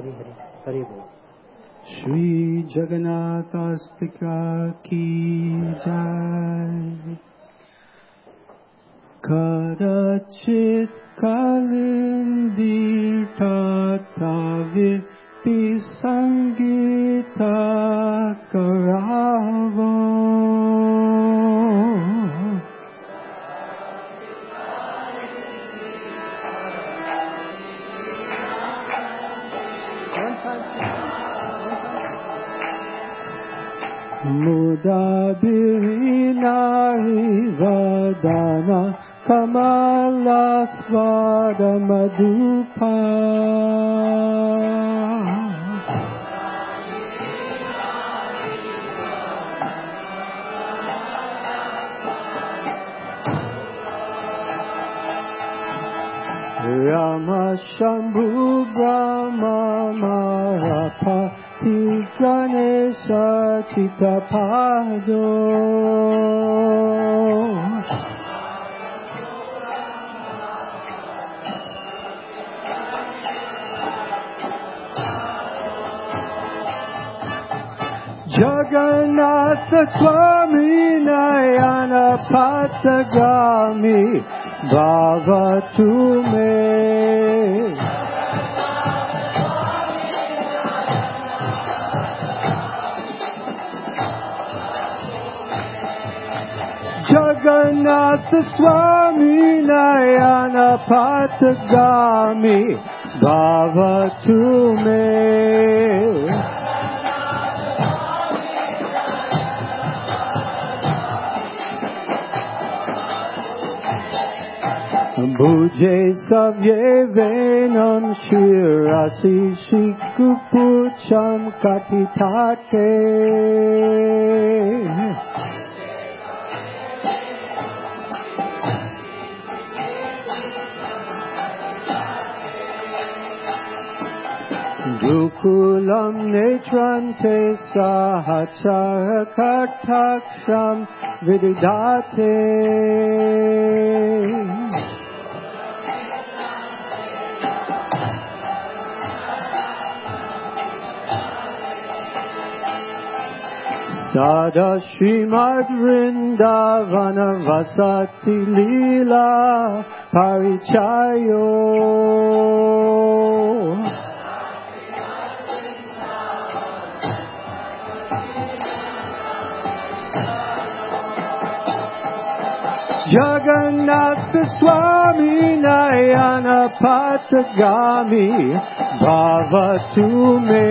हरि हरि हरि बोल। श्री जगन्नाथास्तिका की जय। कदाचित् कालिन्दीतथा विसङ्गीता करावो Mudabirinahi vadana kamalasvada madhupa Rama Shambhu Brahma Mahapati Ganesha Chittapado Jagannatha Swami Nayana Patagami Bhavatu me Jagannatha Swami Nayana Patagami Bhavatu me Bhuje savye venam shirasi shikupucham kapitate Dukulam netrante sahachara kartaksham vididate Sada Srimad Vrindavana Vasati Leela Parichayo Jagannatha Swami Nayana Patagami Bhavatu me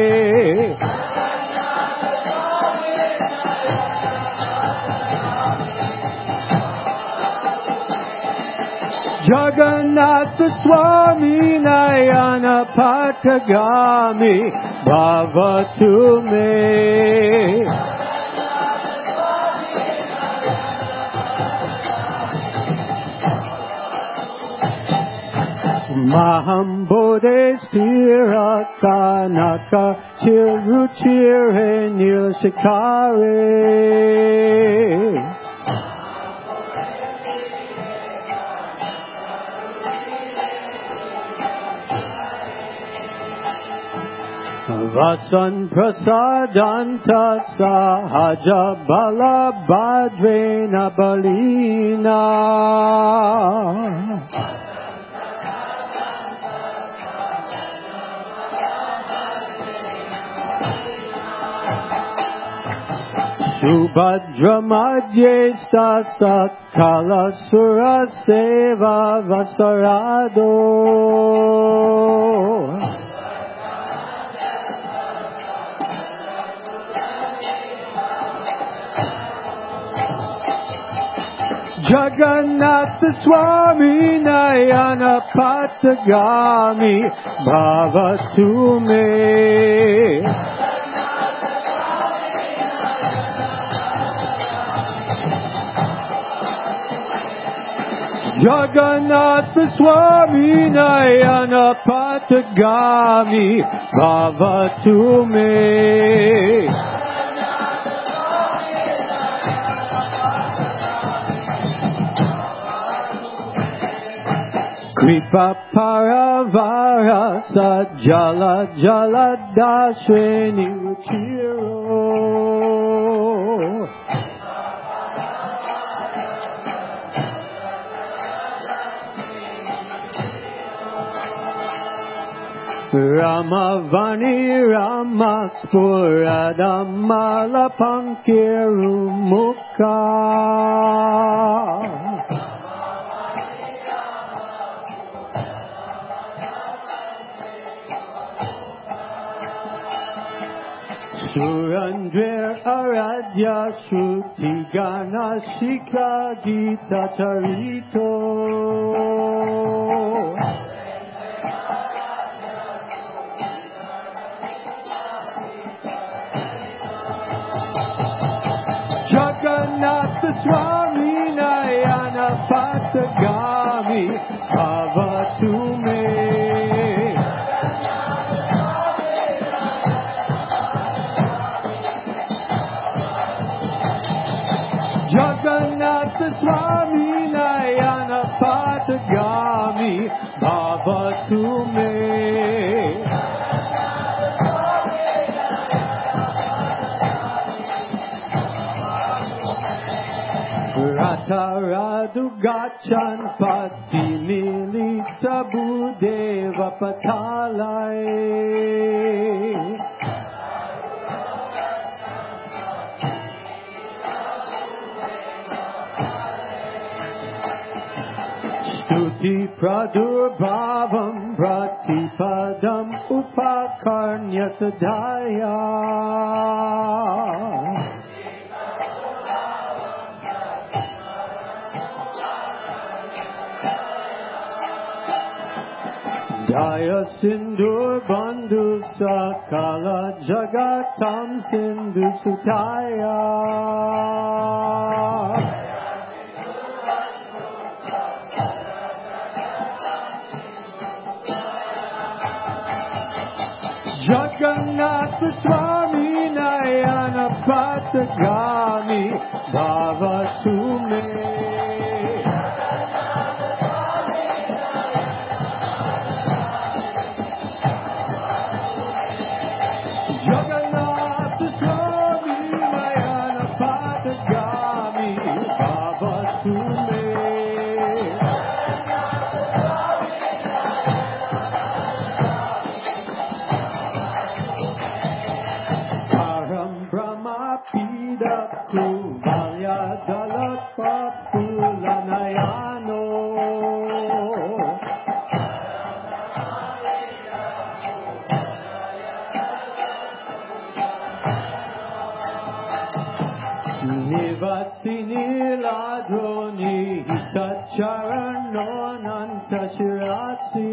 Jagannatha Swami Nayana Patagami Bhavatu me Maham Bodhe Stira Kanaka Chiruchire Nilshikare Vasan Prasadanta Sahaja Bala Bhadrena Balina Subhadra Madhye Sakala Sura Seva Vasarado Jagannatha Swami Nayana Patagami Bhavatu me Jagannatha Swami Nayana Patagami Bhavatu me Kripa paravara sa jala jala dasheni ruchiro. Ramavani Ramaspurada Malapankiru Mukha. Surandrir Aradya Shruti Gana Shikha Gita Charito. Jagannatha Swami Nayana Patagami Avatu me. Jagannatha Swami Nayana Patagami Avatu me. Rataradu Gachan Pati Milita Budeva Patalai. Stuti Pradurbhavam Pratipadam Upakarnya Sadhaya. Jaya Sindur Bandhu Sakala Jagatam Sindhu Sutaya. Jagannatha Swami Nayana Patagami Bhavatu me. Jagannatha Swami Nayana Patagami Bhavatu me. Param Brahma Pida Kuvalya Dalapa Pulanayano. Nivasini Ladroni Hitacharano Nantashirasi.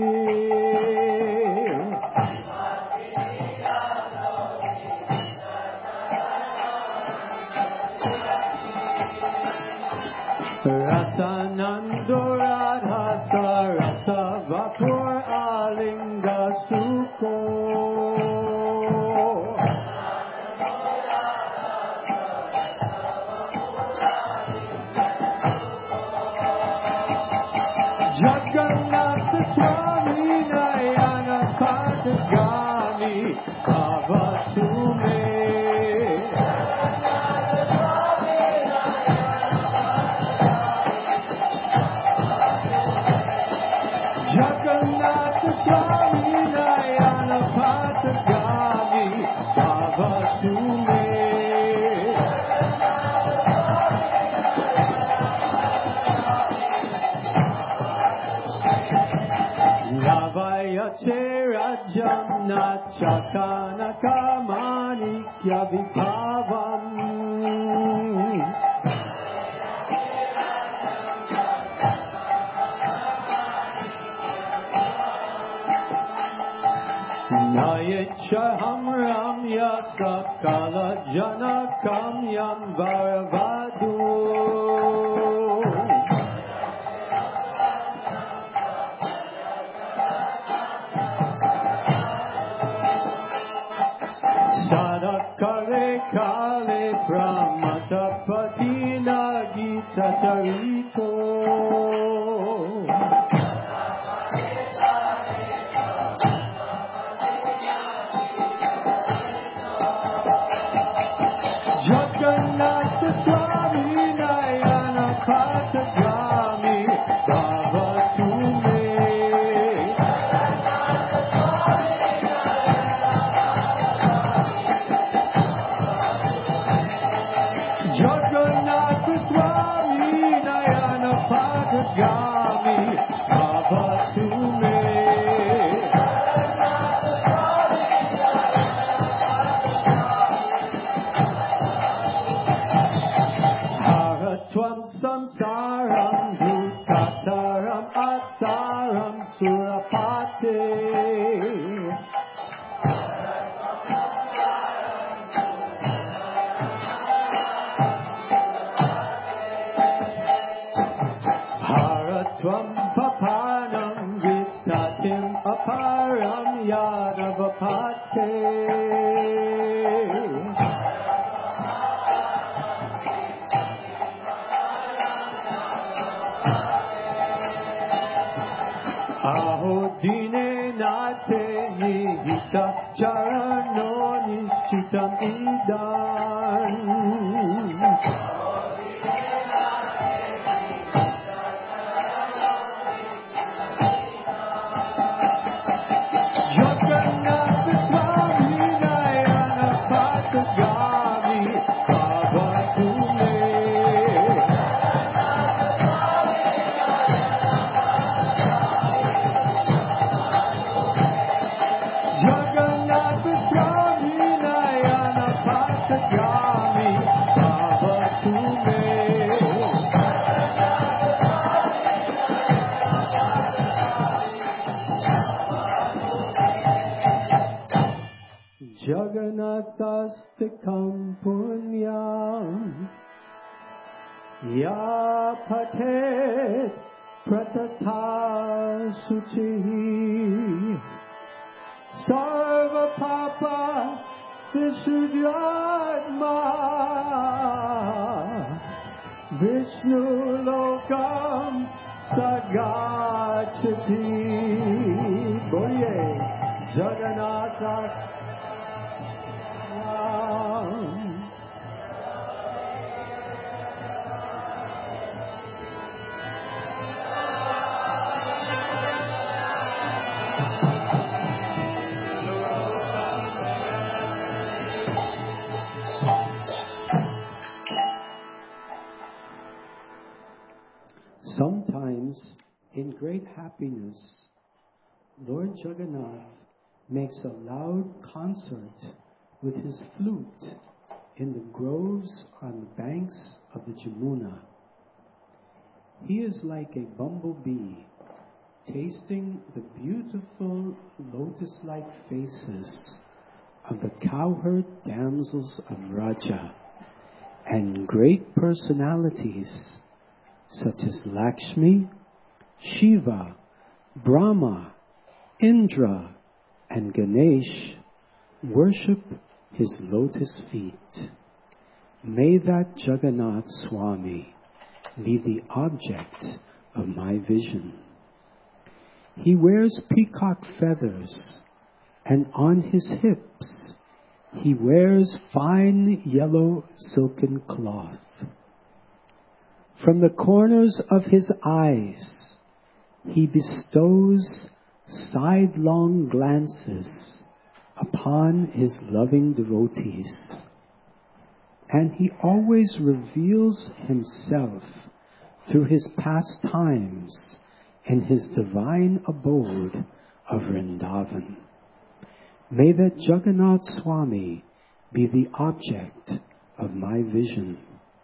Rasanando Radhasa Rasa Vapur Alinga Sukho. Jagannatha Swami Nayana Patagami Bhavatu me. Jagannatha Swami Nayana Patagami Bhavatu me. Lavayate Rajamna Chakana Kamanikya Vibhavam. Nayechaham Ramya Sakala Janakam Yam Varavadu. Sadakare Kale Brahmatapatina Gita Charito. Patagami Avatume. Haratwam samsaram bhutataram atsaram surapate. Haratwam papanam vitatim aparam yadavapate. Ahodine nate nihita charano nischitam idan. Jagannatha Swami Nayana Patagami Avatume. Jagannatha Swami Nayana Patagami Avatume. Jagannathastikam punyam ya patet pratata suchihi sarva papa vishudyatma Vishnu lokam sagachati. Boye Jagannatha. Sometimes, in great happiness, Lord Jagannath makes a loud concert with his flute in the groves on the banks of the Jamuna. He is like a bumblebee, tasting the beautiful lotus-like faces of the cowherd damsels of Raja and great personalities such as Lakshmi, Shiva, Brahma, Indra, and Ganesh worship his lotus feet. May that Jagannath Swami be the object of my vision. He wears peacock feathers, and on his hips he wears fine yellow silken cloth. From the corners of his eyes he bestows sidelong glances upon his loving devotees, and he always reveals himself through his pastimes in his divine abode of Vrindavan. May that Jagannath Swami be the object of my vision.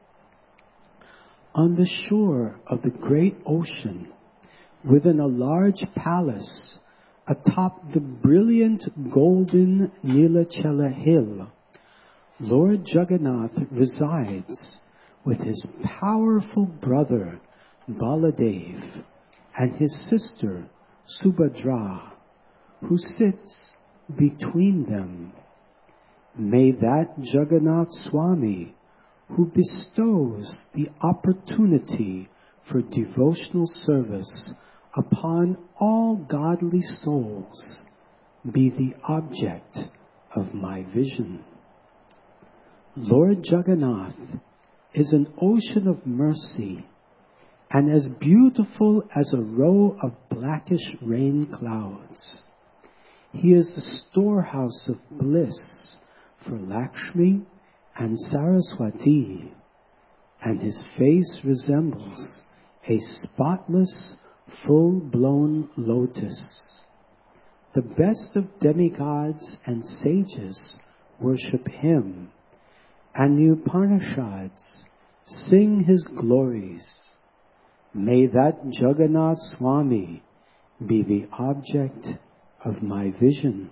On the shore of the great ocean, within a large palace atop the brilliant golden Nilachela hill, Lord Jagannath resides with his powerful brother Baladev and his sister Subhadra, who sits between them. May that Jagannath Swami, who bestows the opportunity for devotional service upon all godly souls, be the object of my vision. Lord Jagannath is an ocean of mercy and as beautiful as a row of blackish rain clouds. He is the storehouse of bliss for Lakshmi and Saraswati, and his face resembles a spotless, full-blown lotus. The best of demigods and sages worship him, and the Upanishads sing his glories. May that Jagannath Swami be the object of my vision.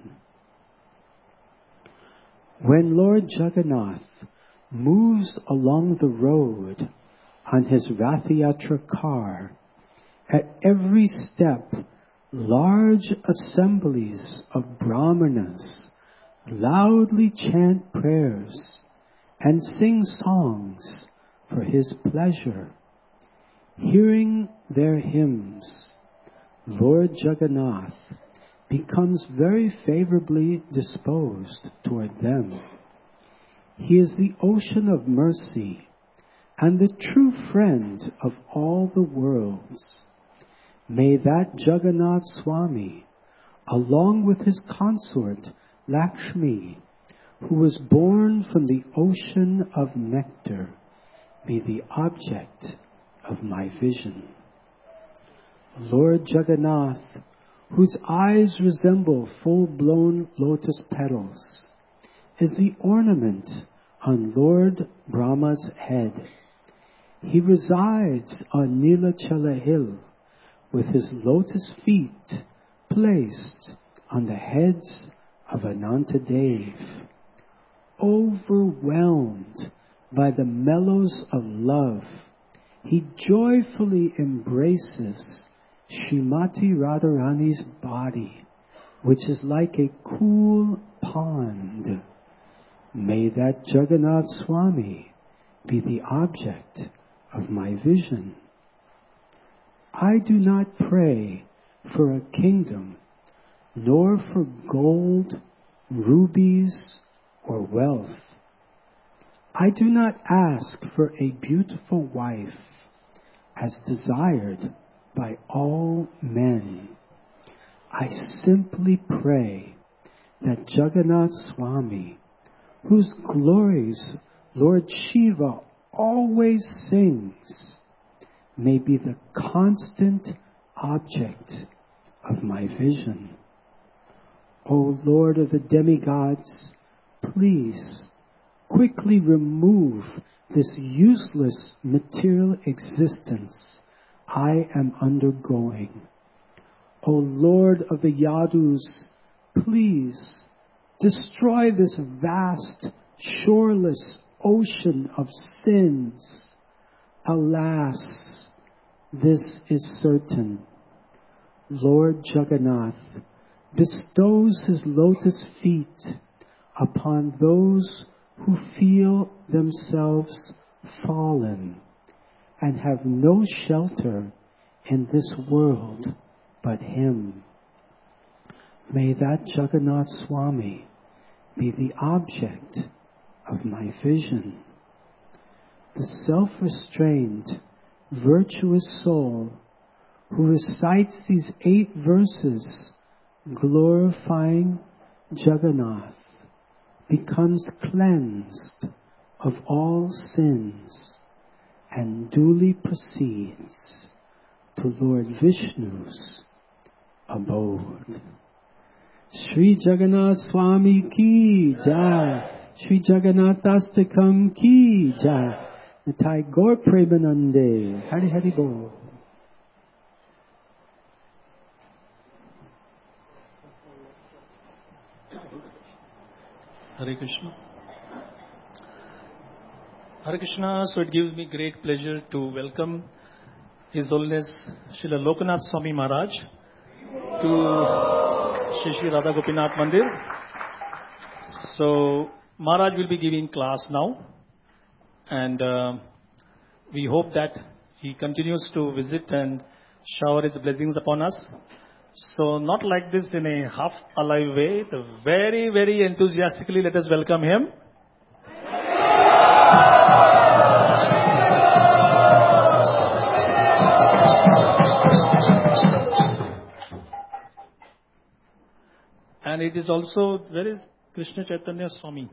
When Lord Jagannath moves along the road on his Rathayatra car, at every step, large assemblies of brahmanas loudly chant prayers and sing songs for his pleasure. Hearing their hymns, Lord Jagannath becomes very favorably disposed toward them. He is the ocean of mercy and the true friend of all the worlds. May that Jagannath Swami, along with his consort Lakshmi, who was born from the ocean of nectar, be the object of my vision. Lord Jagannath, whose eyes resemble full-blown lotus petals, is the ornament on Lord Brahma's head. He resides on Nilachala hill with his lotus feet placed on the heads of Anantadev. Overwhelmed by the mellows of love, he joyfully embraces Srimati Radharani's body, which is like a cool pond. May that Jagannath Swami be the object of my vision. I do not pray for a kingdom, nor for gold, rubies, or wealth. I do not ask for a beautiful wife, as desired by all men. I simply pray that Jagannath Swami, whose glories Lord Shiva always sings, may be the constant object of my vision. O Lord of the demigods, please quickly remove this useless material existence I am undergoing. O Lord of the Yadus, please destroy this vast, shoreless ocean of sins. Alas, this is certain. Lord Jagannath bestows his lotus feet upon those who feel themselves fallen and have no shelter in this world but him. May that Jagannath Swami be the object of my vision. The self-restrained, virtuous soul who recites these 8 verses glorifying Jagannath becomes cleansed of all sins and duly proceeds to Lord Vishnu's abode. Sri Jagannath Swami ki jai, Sri Jagannathastakam ki jai, Nitai Gaur Premanande, Hari Hari Bol. Hare Krishna. Hare Krishna. So it gives me great pleasure to welcome His Holiness Srila Lokanath Swami Maharaj to Shri Shri Radha Gopinath Mandir. So Maharaj will be giving class now, and we hope that he continues to visit and shower his blessings upon us. So not like this in a half-alive way, very, very enthusiastically let us welcome him. And it is also, where is Krishna Chaitanya Swami?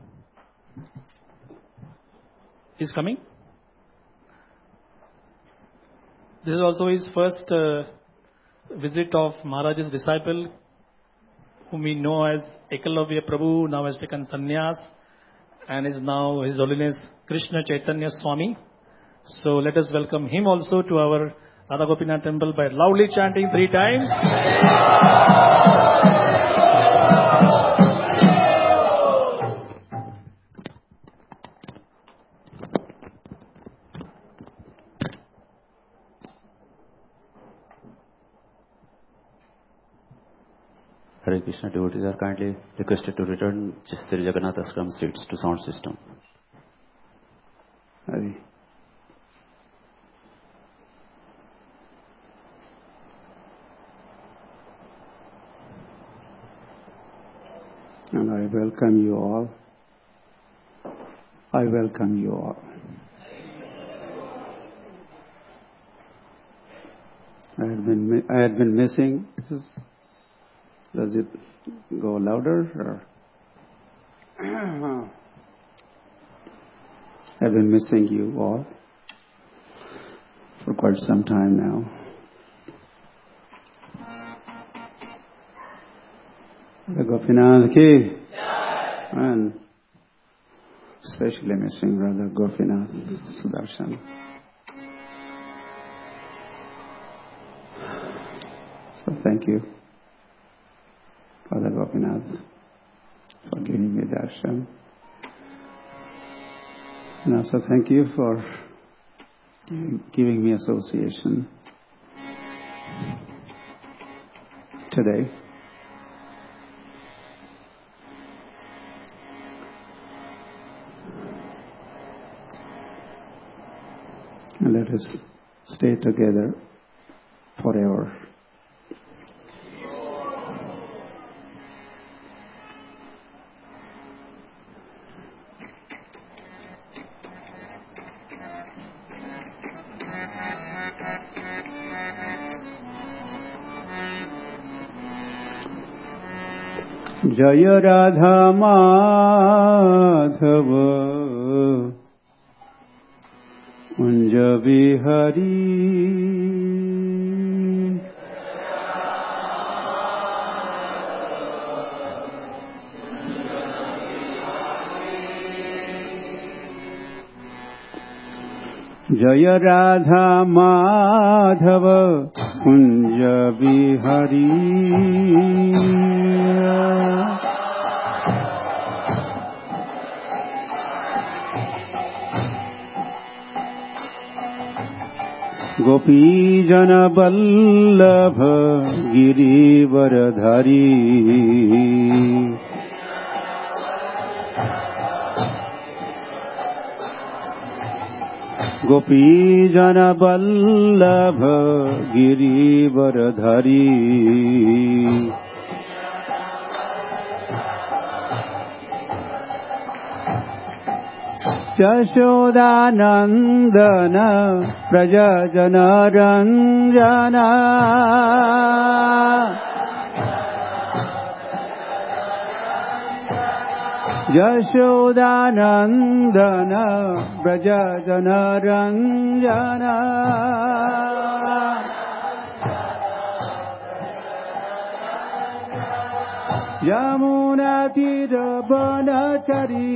He's coming? This is also his first visit of Maharaj's disciple, whom we know as Ekalavya Prabhu, now has taken sannyas and is now His Holiness Krishna Chaitanya Swami. So let us welcome him also to our Radha Gopinath temple by loudly chanting 3 times. Hare Krishna, devotees are kindly requested to return Sri Jagannath Ashram seats to sound system. Hare. And I welcome you all. I welcome you all. I had been missing. Does it go louder? Or? I've been missing you all for quite some time now. Gopinath ki, and especially missing Radha Gopinath Sudarshan. So thank you, Radha Gopinath, for giving me darshan. And also thank you for giving me association today. And let us stay together forever. Jaya Radha Madhava Kunja Vihari Jaya Radha Madhava Kunja Vihari Gopi Jana Vallabha Girivaradhari Gopi Jana Vallabha Girivaradhari Jashodanandana Prajajana Ranjana Jashodanandana Prajajana Ranjana Yamuna Tira Banachari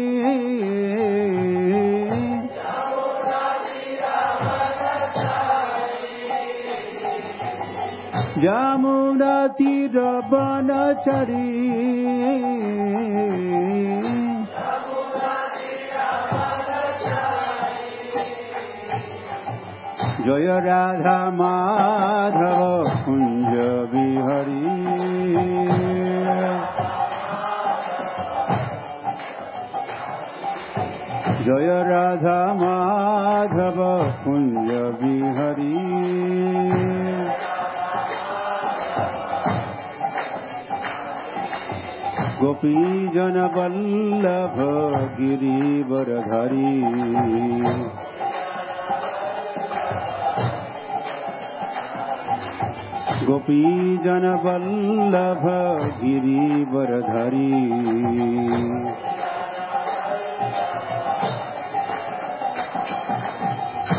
Yamuna Tira Banachari Jaya Radha Madhava Kunja Vihari Jaya Radha Madhava Kunja Vihari Gopi Jana Vallabha Girivaradhari Gopi Jana Vallabha Girivaradhari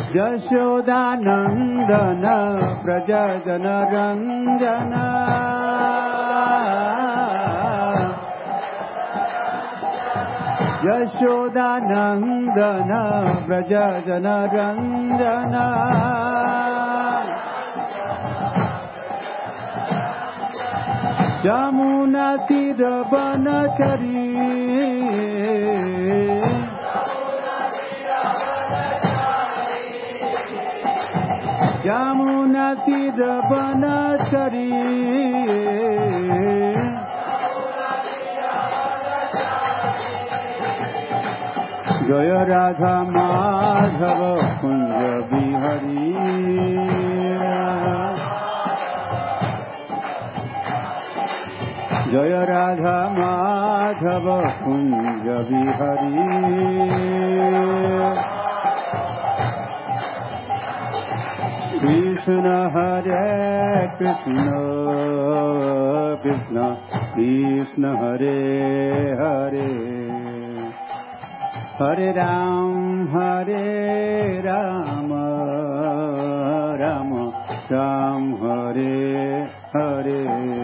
Yashodanandan व्रजजन रञ्जन यशोदानन्दन व्रजजन रञ्जन यमुनातीरवनचरी यमुनातीरवनचरी जय राधा माधव कुंज बिहारी जय राधा माधव कुंज बिहारी कृष्ण हरे कृष्ण कृष्ण कृष्ण हरे हरे हरे राम राम राम हरे हरे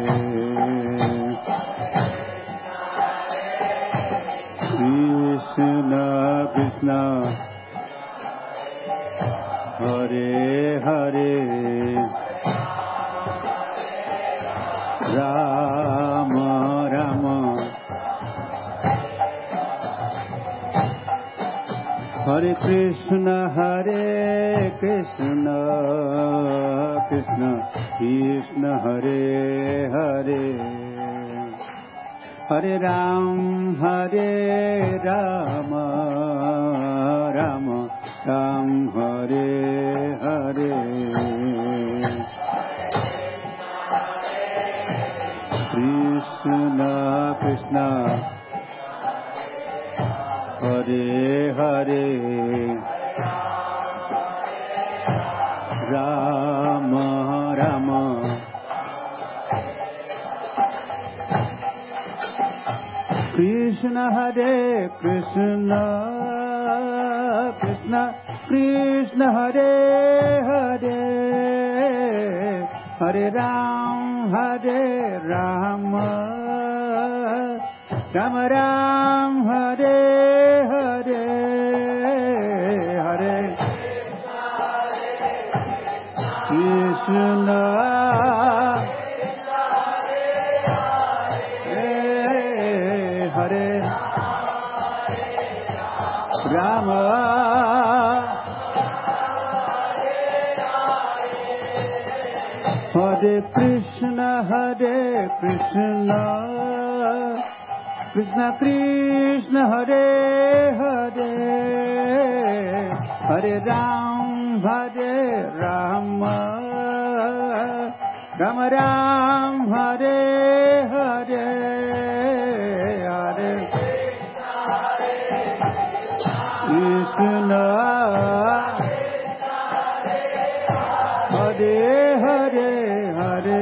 कृष्ण कृष्ण हरे हरे राम राम हरे कृष्ण कृष्ण कृष्ण हरे हरे हरे राम राम राम हरे हरे कृष्ण कृष्ण हरे हरे राम राम कृष्ण हरे कृष्ण कृष्ण कृष्ण हरे हरे हरे राम राम राम हरे हरे हरे कृष्ण हरे राम हरे कृष्ण कृष्ण कृष्ण हरे हरे हरे राम राम हरे हरे हरे कृष्ण हरे हरे हरे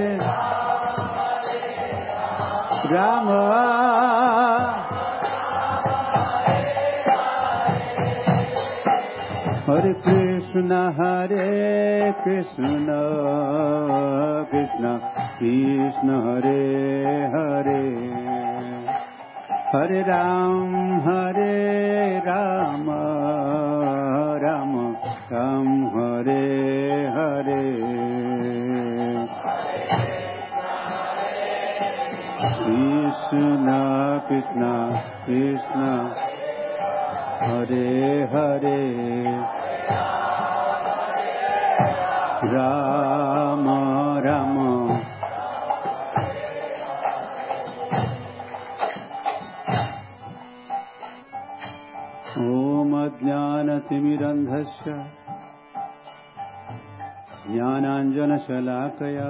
राम हरे कृष्ण कृष्ण कृष्ण हरे हरे हरे राम राम हरे हरे कृष्ण कृष्ण हरे हरे राम राम ॐ अज्ञानतिमिरन्धस्य ज्ञानाञ्जनशलाकया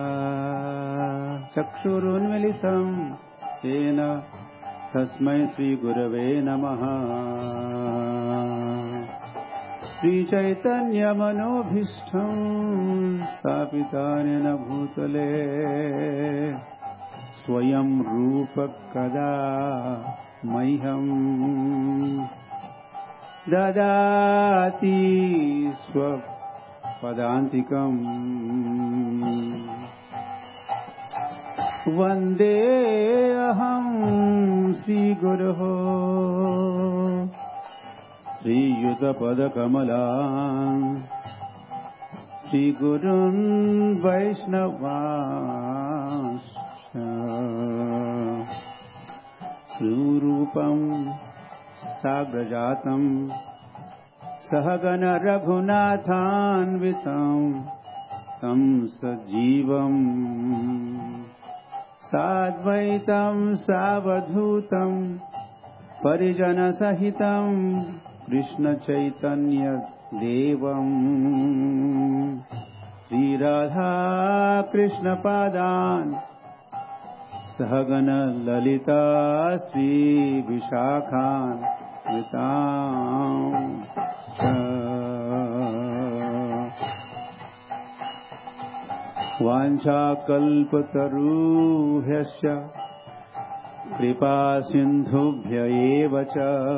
चक्षुरुन्मिलितं येन तस्मै श्रीगुरवे नमः श्रीचैतन्यमनोभीष्टं स्थापितानेन भूतले स्वयं रूप कदा मह्यं ददाति स्वपदान्तिकम् वन्देऽहं श्रीगुरोः श्रीयुतपदकमलान् श्रीगुरून् वैष्णवांश्च स्वरूपं साग्रजातं सहगण रघुनाथान्वितं तं सजीवम् साद्वैतं सावधूतं परिजनसहितं कृष्णचैतन्य देवम् श्रीराधा कृष्णपादान् सहगण ललिता श्रीविशाखान् वाञ्छाकल्पतरुभ्यश्च कृपासिन्धुभ्य एव च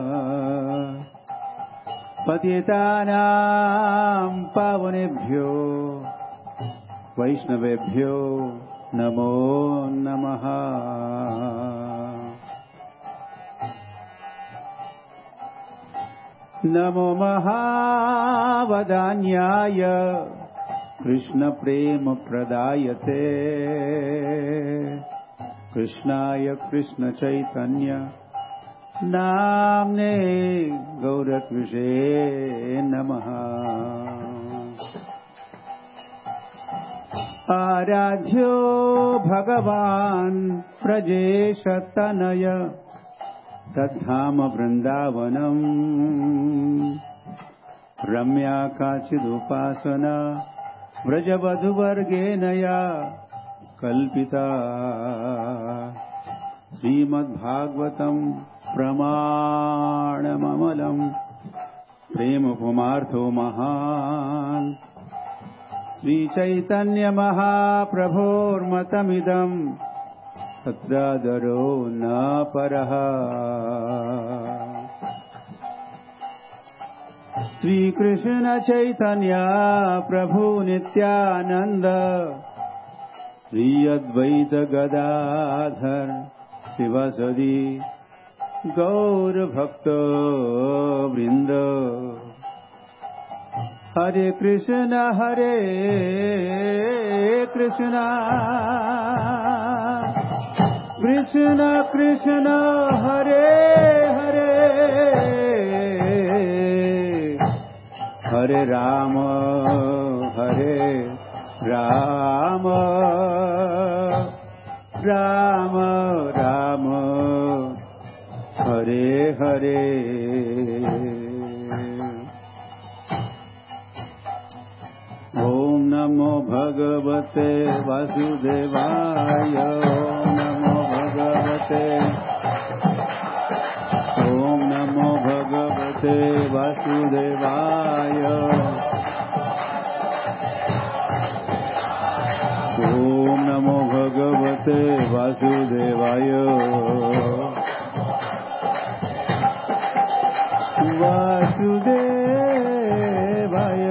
पतितानां पावनेभ्यो वैष्णवेभ्यो नमो नमः। नमो महावदान्याय कृष्णप्रेमप्रदायते कृष्णाय कृष्णचैतन्य नाम्ने गौरकृषे नमः। आराध्यो भगवान् प्रजेशतनय तद्धाम वृन्दावनम् रम्या काचिदुपासना व्रजवधूवर्गेण या कल्पिता श्रीमद्भागवतं प्रमाणममलं प्रेमपुमार्थो महान् श्रीचैतन्यमहाप्रभोर्मतमिदं तत्रादरो न परः। श्रीकृष्ण चैतन्य प्रभु नित्यानंद श्री अद्वैत गदाधर शिवसदि गौर भक्त वृंद। हरे कृष्ण कृष्ण कृष्ण हरे हरे हरे राम राम राम हरे हरे। ओम नमो भगवते वासुदेवाय ओम नमो भगवते वासुदेवाय ओम नमो भगवते वासुदेवाय वासुदेवाय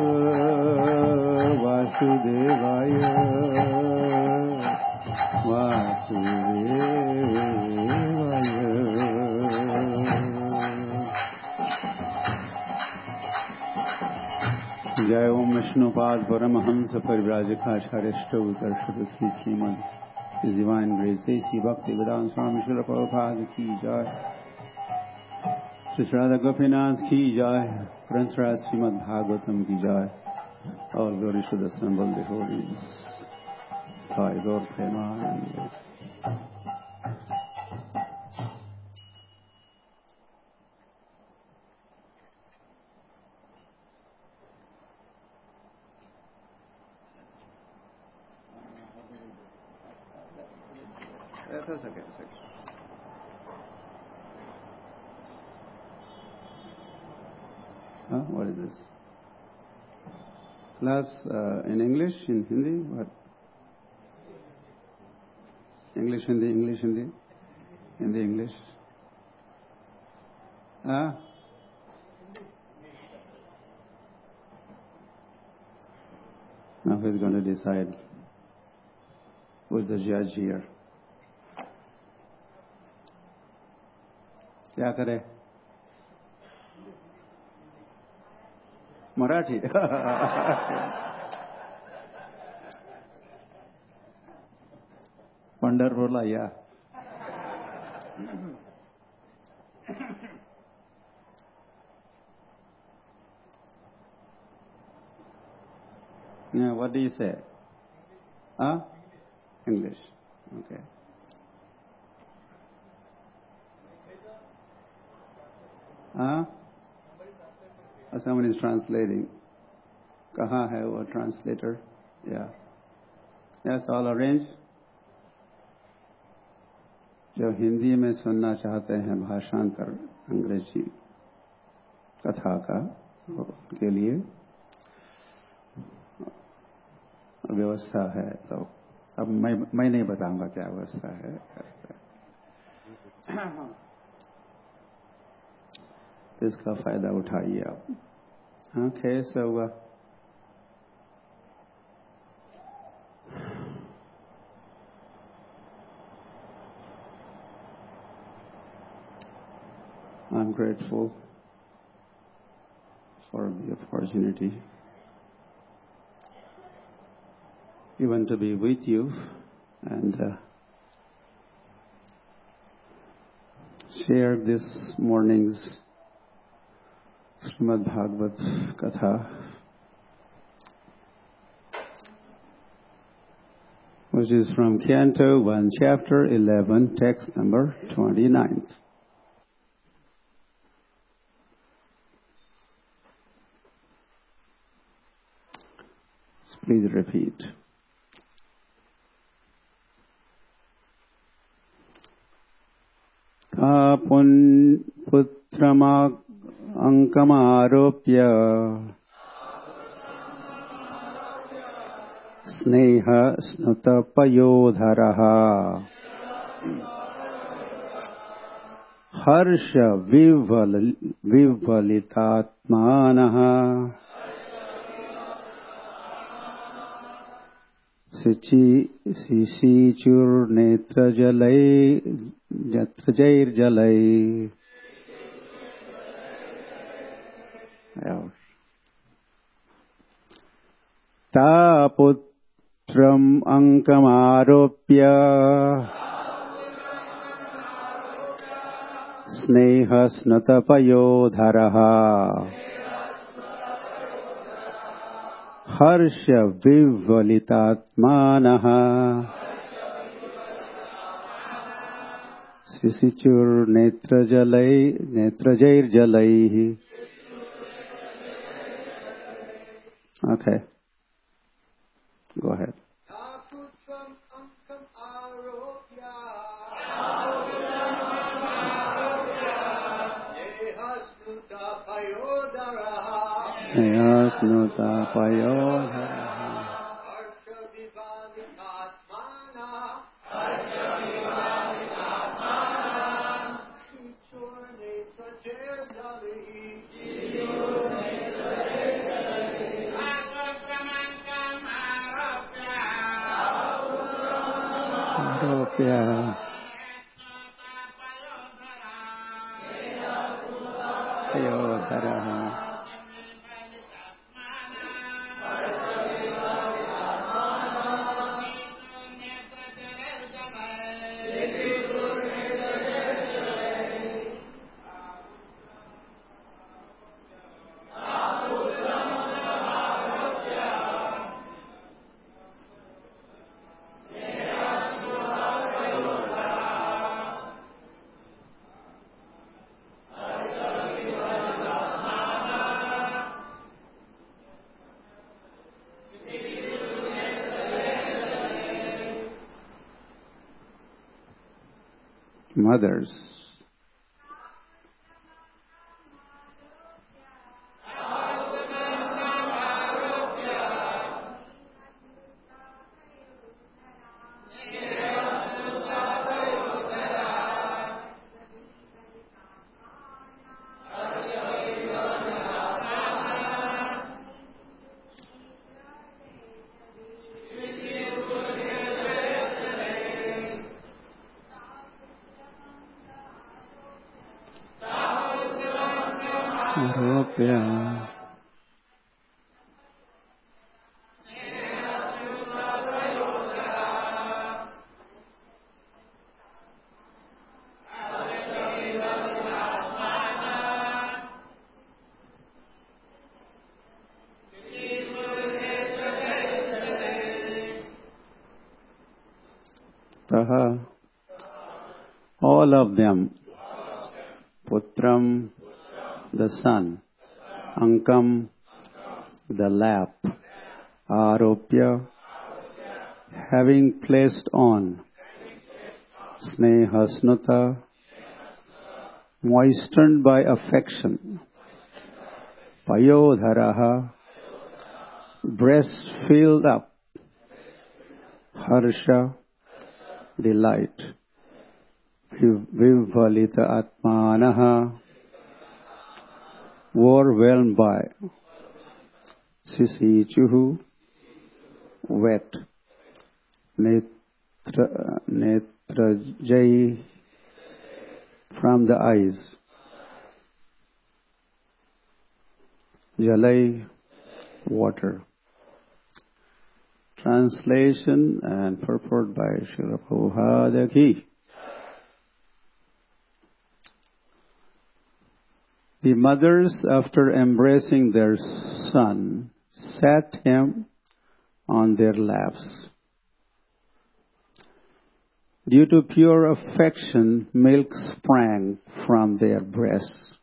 वासुदेवाय वासुदेवाय। जय ओम विष्णुपाद परमहंस परिव्राजकाचार्य उत्कर्षद श्री श्रीमद डिवाइन ग्रेस श्री भक्ति वेदांत स्वामी श्रील प्रभुपाद की जय। श्री राधा गोपीनाथ की जय। ग्रंथराज श्रीमद भागवतम की जय। All glory to the assembled devotees. Jai Gaur Premanande. That's okay. What is this? Class in English, in Hindi, what? English, Hindi, English, Hindi, Hindi, English. Now who's going to decide who's the judge here? क्या करे? मराठी. पंढरपूरला या. Yeah, what do you say? Huh? English. Okay. Huh? Someone is translating. Kahan hai wo translator? Yeah. Yes, all arranged. जो हिंदी में सुनना चाहते हैं भाषांतर अंग्रेजी कथा का के लिए व्यवस्था है. तो अब मैं नहीं बताऊंगा क्या व्यवस्था है. इसका फायदा उठाइए आप. हाँ, कैसे होगा? I'm grateful for the opportunity even to be with you and share this morning's Srimad Bhagavad Katha, which is from Canto 1, Chapter 11, text number 29. Please repeat. Putramankamaropya Sneha snutapayodharaha Harsha vivalitatmanaha Sichur netrajair jalai. Ta putram ankamaropya sneha snutapayodharaha Harsha vivalitatmanaha Sisichur netrajair jalai. Okay. Go ahead. Snuta payodharaha Harsha vivalitatmana Sichur netrajair jalai. Aropya payodharaha mothers. Yeah. All of them, Putram, the son, Ankam, the lap, Aropya, having placed on, Snehasnuta, moistened by affection, Payodharaha, breast filled up, Harsha, delight, Vivvalita Atmanaha, overwhelmed by, Sisichuhu, wet, Netrajai, from the eyes, Jalai, water. Translation and purport by Srila Prabhupada Ki. The mothers, after embracing their son, sat him on their laps. Due to pure affection, milk sprang from their breasts.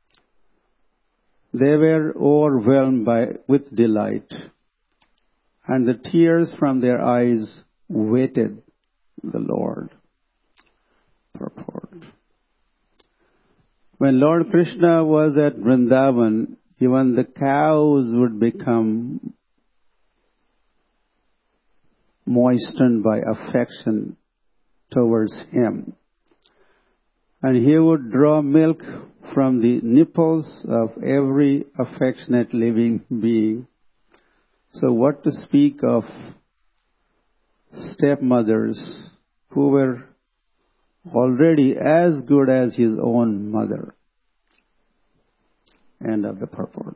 They were overwhelmed with delight, and the tears from their eyes waited the Lord. Purport. When Lord Krishna was at Vrindavan, even the cows would become moistened by affection towards him. And he would draw milk from the nipples of every affectionate living being. So what to speak of stepmothers who were already as good as his own mother. End of the purport.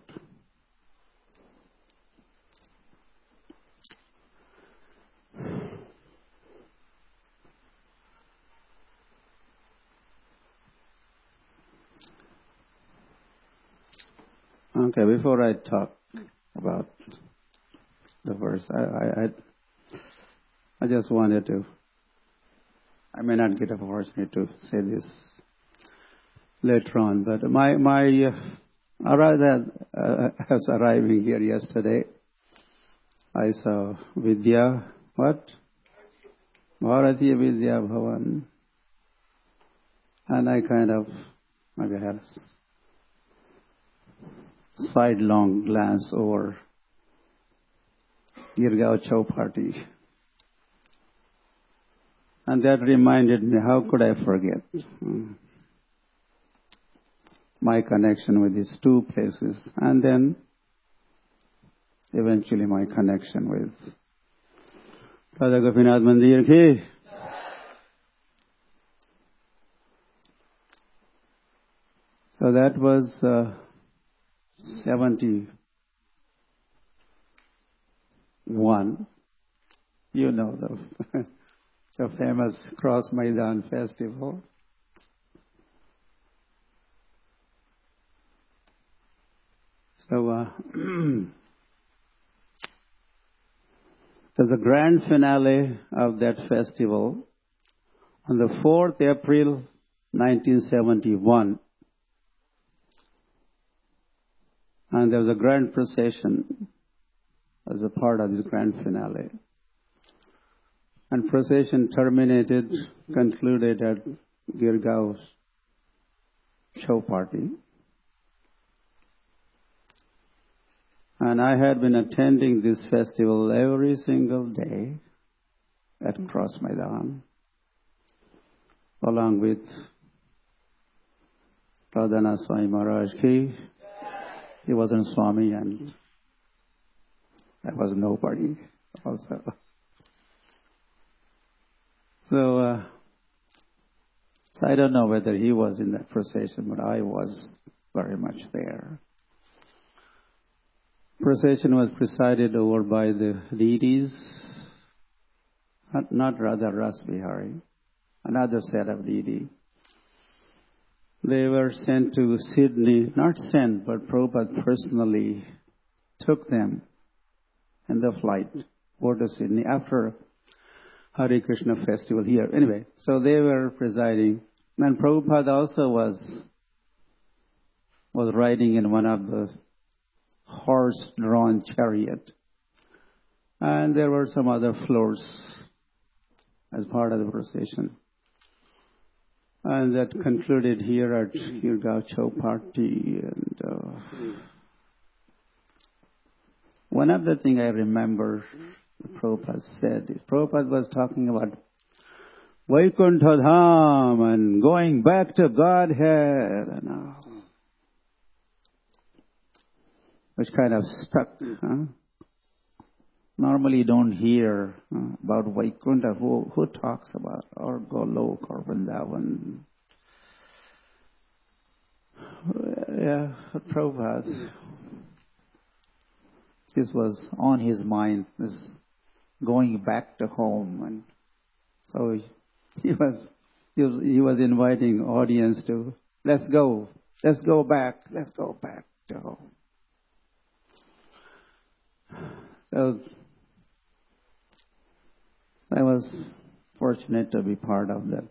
Okay, before I talk about the verse, I just wanted to, I may not get an opportunity to say this later on, but my as arriving here yesterday, I saw Vidya, what? Bharatiya Vidya Bhavan. And I kind of, maybe had a sidelong glance over Girgaon Chowpatty. And that reminded me, how could I forget my connection with these two places, and then eventually my connection with Radha Gopinath Mandir Ki. So that was 71. You know the famous Cross Maidan festival. So there's a grand finale of that festival on the 4th April 1971. And there was a grand procession as a part of this grand finale. And procession concluded at Girgaon Chowpatty. And I had been attending this festival every single day at Cross Maidan, along with Radhanath Swami Maharaj Ki. He wasn't Swami and I was nobody also. So I don't know whether he was in that procession, but I was very much there. procession was presided over by the deities, not Radha Ras Bihari, another set of deities. They were sent to Sydney, not sent, but Prabhupada personally took them in the flight over to Sydney after Hare Krishna festival here. Anyway, so they were presiding. And Prabhupada also was riding in one of the horse-drawn chariot. And there were some other floats as part of the procession. And that concluded here at Girgaon Chowpatty. And one of the things I remember Prabhupada said is Prabhupada was talking about Vaikuntha Dham and going back to Godhead and all, which kind of stuck. Huh? Normally you don't hear about Vaikuntha. Who talks about or Golok or Vrindavan? Yeah, Prabhupada. This was on his mind, this going back to home, and so he was inviting audience to let's go back to home. So I was fortunate to be part of that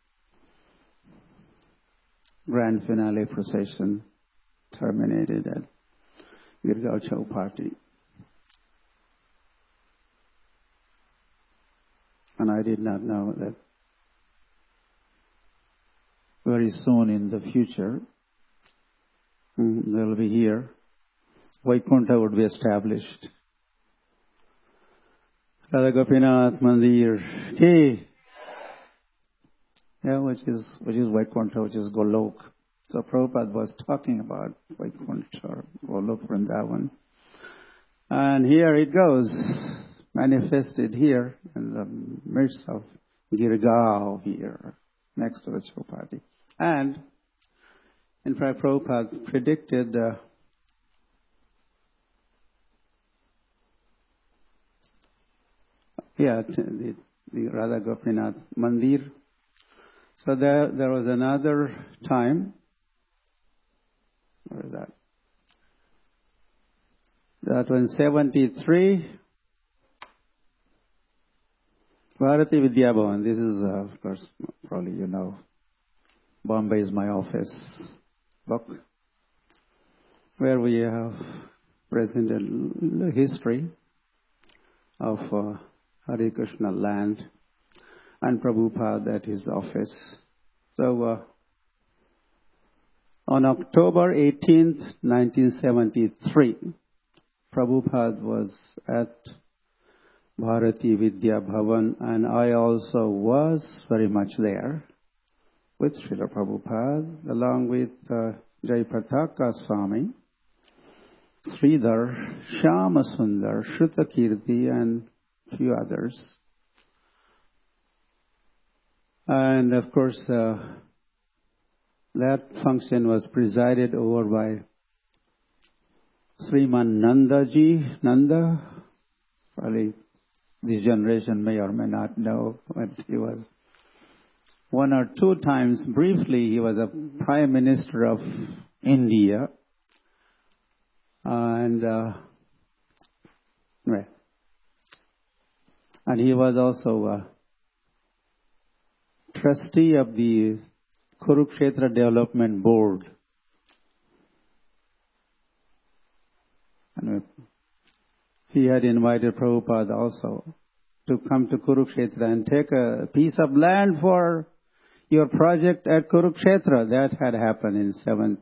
grand finale procession, terminated at Girgaon Chowpatty. And I did not know that very soon in the future, they'll be here. Vaikuntha would be established. Radha Gopinath Mandir, which is Vaikuntha, which is Golok. So Prabhupada was talking about Vaikuntha, Golok Vrindavan. And here it goes, manifested here in the midst of Girgaon here, next to the Chowpatty. And in fact, Prabhupada predicted the Radha Gopinath Mandir. So there was another time. Where is that? That was in 73. Bharati Vidya Bhavan. This is, of course, probably you know, Bombay is my office book, where we have presented the history of Hare Krishna land and Prabhupada at his office. So on October 18th, 1973, Prabhupada was at Bharati Vidya Bhavan, and I also was very much there with Srila Prabhupada, along with Jayapataka Swami, Sridhar, Shyama Sundar, Shrutakirti, and a few others. And of course, that function was presided over by Sriman Nandaji. Nanda, probably this generation may or may not know, but he was one or two times, briefly, he was a Prime Minister of India. And he was also a trustee of the Kurukshetra Development Board. And he had invited Prabhupada also to come to Kurukshetra and take a piece of land for your project at Kurukshetra. That had happened in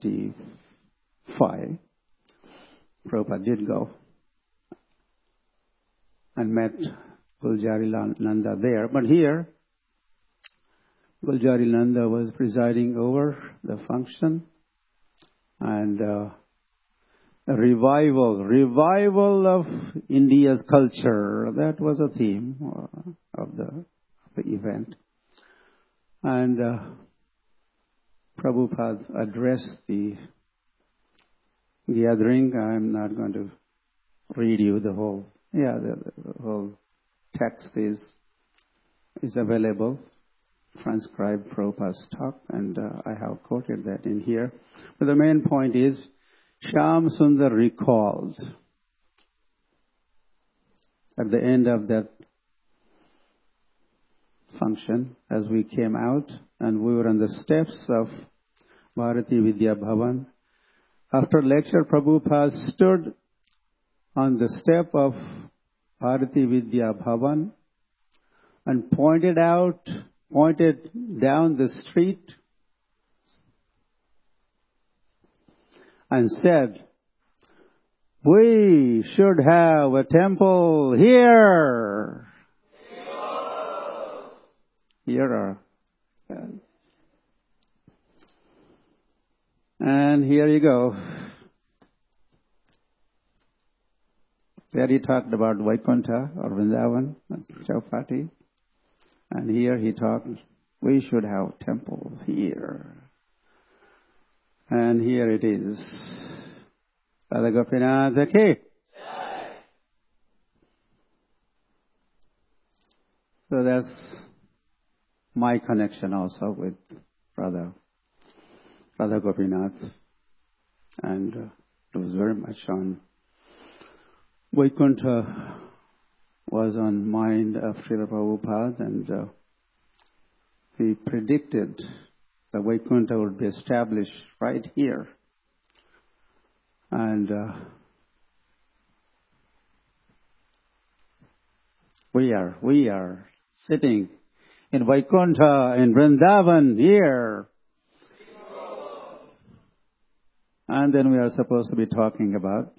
75. Prabhupada did go and met Guljari Nanda there. But here, Guljari Nanda was presiding over the function, and a revival of India's culture. That was a theme of the event. And Prabhupada addressed the gathering. I'm not going to read you the whole, the whole text is available, transcribed Prabhupada's talk, and I have quoted that in here. But the main point is, Shyam Sundar recalled at the end of that function, as we came out and we were on the steps of Bharati Vidya Bhavan. After lecture, Prabhupada stood on the step of Bharati Vidya Bhavan and pointed down the street and said, "We should have a temple here." Here. And here you go. There he talked about Vaikuntha or Vrindavan, that's Chaupati. And here he talked, we should have temples here. And here it is. Radha Gopinath ki. So that's my connection also with Radha Gopinath. And it was very much on Vaikuntha was on mind of Srila Prabhupada, and he predicted that Vaikuntha would be established right here. And we are sitting in Vaikuntha, in Vrindavan, here. And then we are supposed to be talking about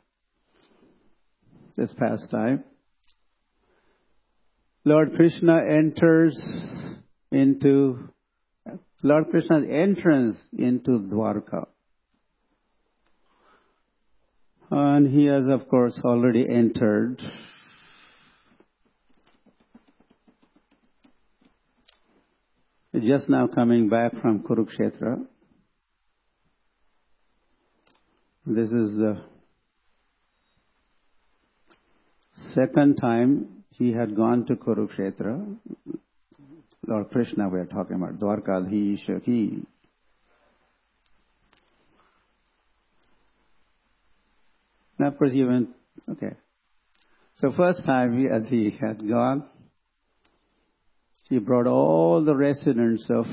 this pastime. Lord Krishna's entrance into Dwarka. And he has, of course, already entered. Just now coming back from Kurukshetra. This is the second time he had gone to Kurukshetra. Lord Krishna we are talking about. Dwarkadhish. And of course he went, okay. So first time as he had gone, he brought all the residents of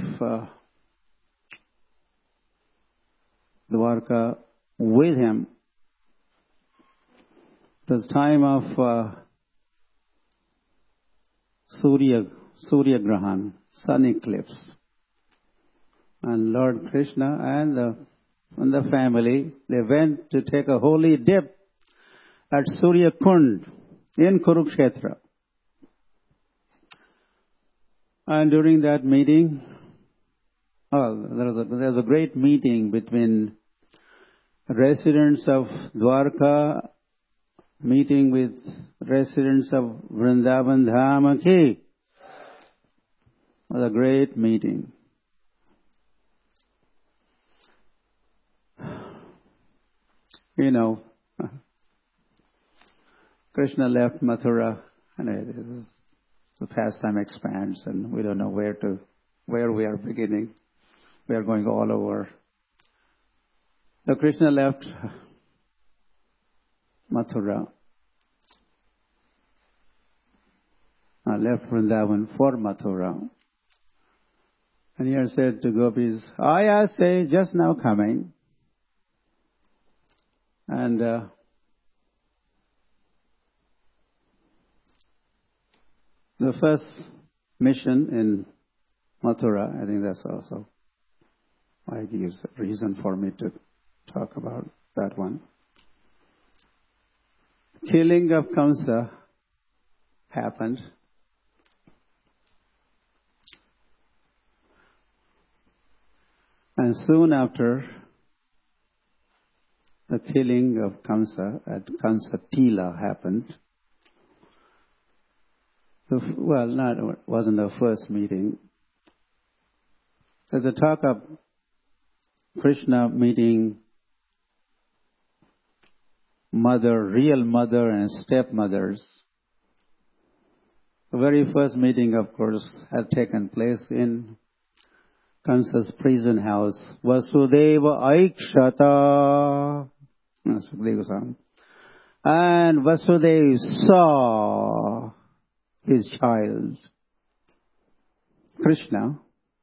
Dwarka with him. It was time of Surya Grahan, sun eclipse. And Lord Krishna and the family, they went to take a holy dip at Surya Kund in Kurukshetra. And during that meeting, there was a great meeting between residents of Dwarka meeting with residents of Vrindavan Dham ki. It was a great meeting. You know, Krishna left Mathura, and the pastime expands, and we don't know where we are beginning. We are going all over. So Krishna left Mathura, left Vrindavan for Mathura. And here said to gopis, I say just now coming. And the first mission in Mathura, I think that's also why it gives a reason for me to talk about that one. Killing of Kamsa happened. And soon after the killing of Kamsa at Kamsatila happened. It wasn't the first meeting. There's a talk of Krishna meeting mother, real mother and stepmothers. The very first meeting, of course, had taken place in Kansa's prison house. Vasudeva Aikshata. And Vasudeva saw his child, Krishna.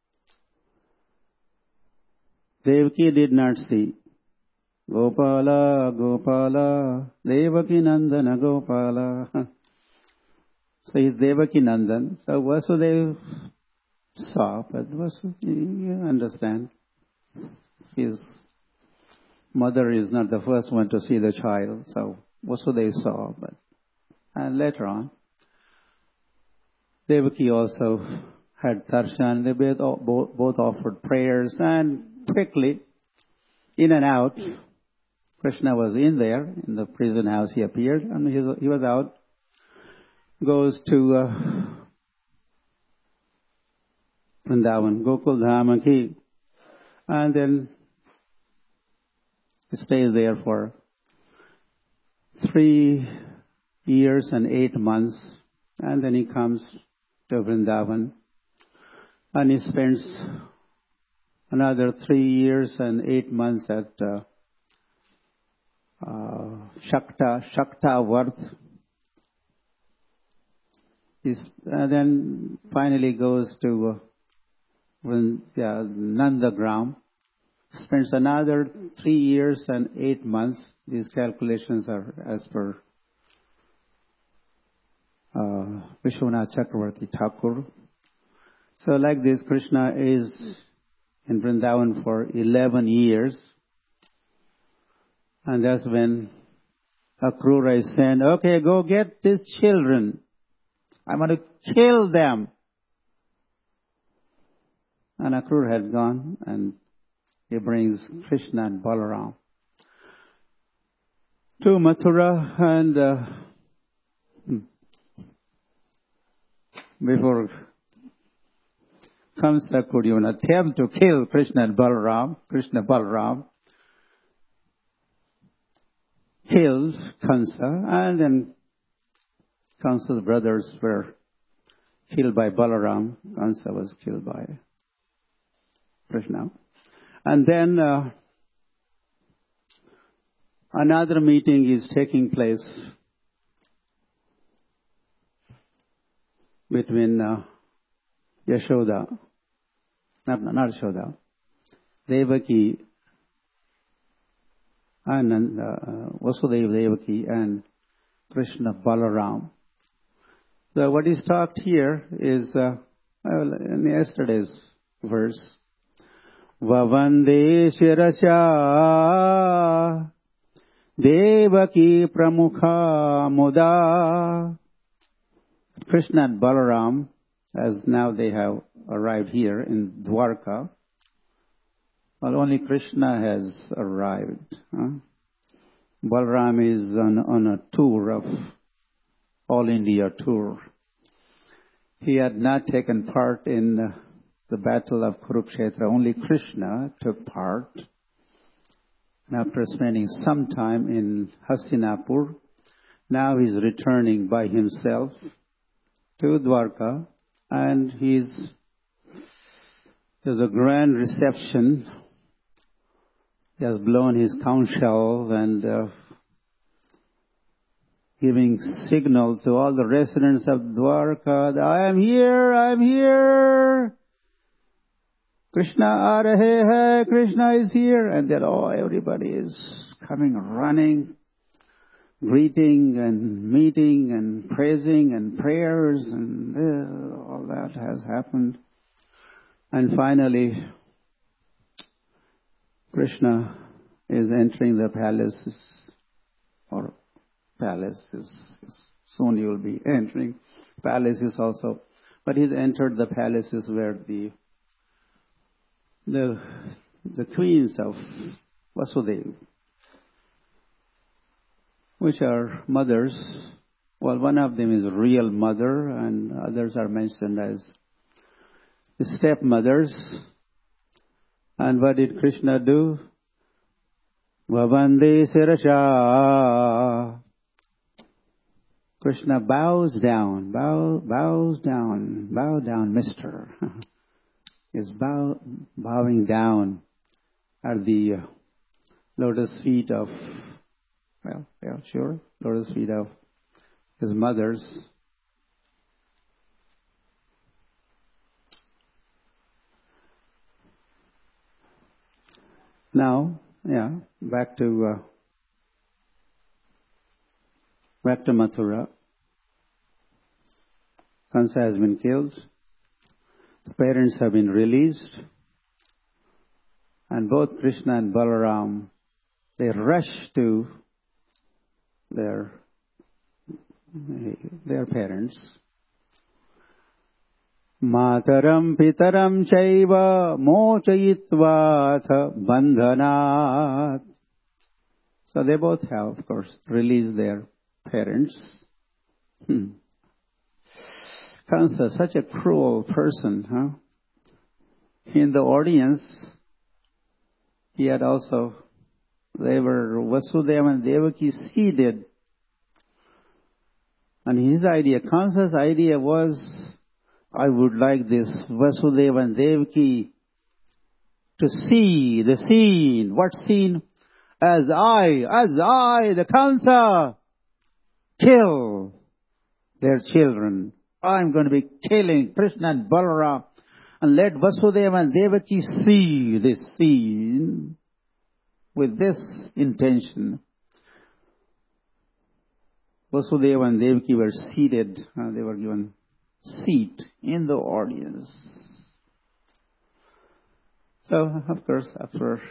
Devaki did not see. Gopala, Gopala, Devaki Nandana Gopala. So he's Devaki Nandan. So Vasudeva saw, but Vasudeva, you understand, his mother is not the first one to see the child. So Vasudeva saw, but and later on, Devaki also had darshan. They both offered prayers, and quickly, in and out, Krishna was in there, in the prison house he appeared, and he was out, goes to Vrindavan, Gokul Dhamaki, and then he stays there for 3 years and 8 months, and then he comes to Vrindavan, and he spends another 3 years and 8 months at Shaktavarth. Then finally goes to Nandagram. Spends another 3 years and 8 months. These calculations are as per Vishwanath Chakravarti Thakur. So like this, Krishna is in Vrindavan for 11 years. And that's when Akrura is saying, okay, go get these children. I'm going to kill them. And Akrura had gone, and he brings Krishna and Balaram to Mathura, and before Kamsa could even attempt to kill Krishna Balaram killed Kamsa, and then Kamsa's brothers were killed by Balaram. Kamsa was killed by Krishna. And then another meeting is taking place between Yashoda, not Yashoda, Devaki, and Vasudeva Devaki, and Krishna Balaram. So what is talked here is in yesterday's verse, Vavande Shirasya Devaki Pramukha Muda. Krishna and Balaram, as now they have arrived here in Dwarka, well, only Krishna has arrived. Balaram is on a tour of All India tour. He had not taken part in the battle of Kurukshetra. Only Krishna took part. And after spending some time in Hastinapur, now he's returning by himself to Dwarka, and there's a grand reception. He has blown his conch shell and giving signals to all the residents of Dwarka, I am here, I am here. Krishna aa rahe hai, Krishna is here. And then everybody is coming, running, greeting and meeting and praising and prayers, and all that has happened. And finally, Krishna is entering the palaces, or palaces. Soon you will be entering palaces also. But he's entered the palaces where the queens of Vasudeva, which are mothers. Well, one of them is a real mother, and others are mentioned as stepmothers. And what did Krishna do? Vavande Sirasha. Krishna bows down, bows down, mister. Is bowing down at the lotus feet of, lotus feet of his mothers. Now, back to Mathura. Kansa has been killed. The parents have been released. And both Krishna and Balaram, they rush to their parents. Mataram pitaram chaiva mochayitvatha bandhanat. So they both have, of course, released their parents. Kansa, such a cruel person, huh? In the audience, he had also, they were Vasudeva and Devaki seated. And his idea, Kansa's idea was, I would like this Vasudeva and Devaki to see the scene. What scene? As I, the Kansa, kill their children. I'm going to be killing Krishna and Balaram. And let Vasudeva and Devaki see this scene with this intention. Vasudeva and Devaki were seated. They were given seat in the audience. So, of course, after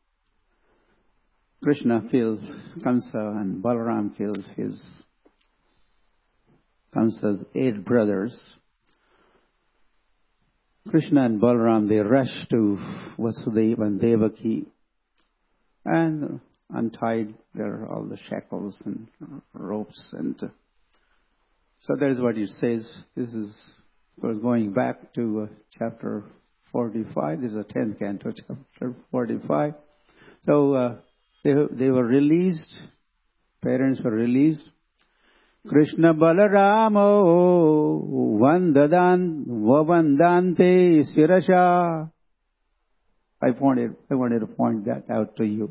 Krishna kills Kansa and Balaram kills Kansa's 8 brothers, Krishna and Balaram, they rush to Vasudeva and Devaki and untied all the shackles and ropes. And so that is what it says. This is, of course, going back to chapter 45. This is the 10th canto, chapter 45. So they were released. Parents were released. Krishna Balaramo Vandante Sirasha. I wanted to point that out to you.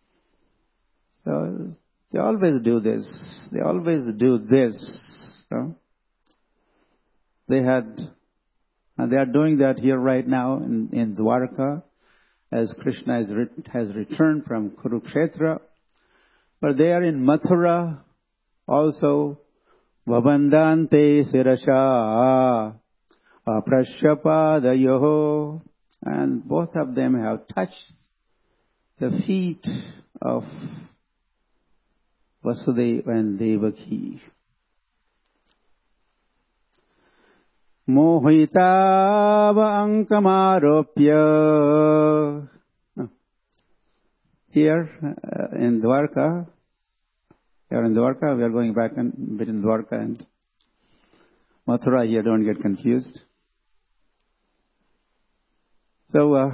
So they always do this. They are doing that here right now in Dwarka, as Krishna has returned from Kurukshetra. But they are in Mathura also. Vavandante Sirasha Aprashapadayoho. And both of them have touched the feet of Vasudeva and Devaki. Mohitava Ankamaropya. Here in Dwarka, we are going back between Dwarka and Mathura here, don't get confused. So,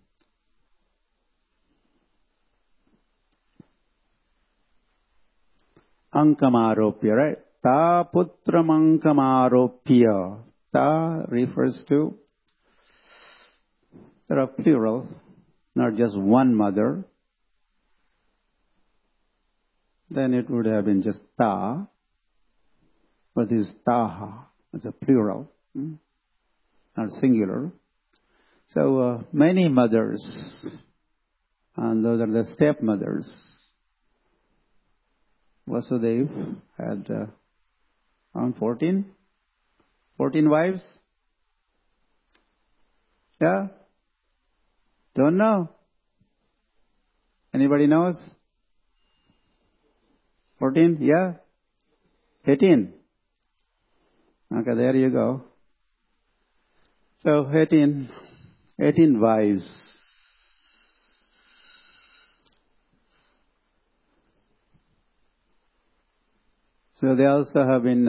Ankamaropya, right? Ta putram Ankamaropya. Ta refers to, there are plural, not just one mother. Then it would have been just ta, but this is taha. It's a plural, not singular. So many mothers, and those are the stepmothers. Vasudeva had around 14 wives. Yeah? Don't know. Anybody knows? 14? Yeah? 18. Okay, there you go. So 18 wives. So they also have been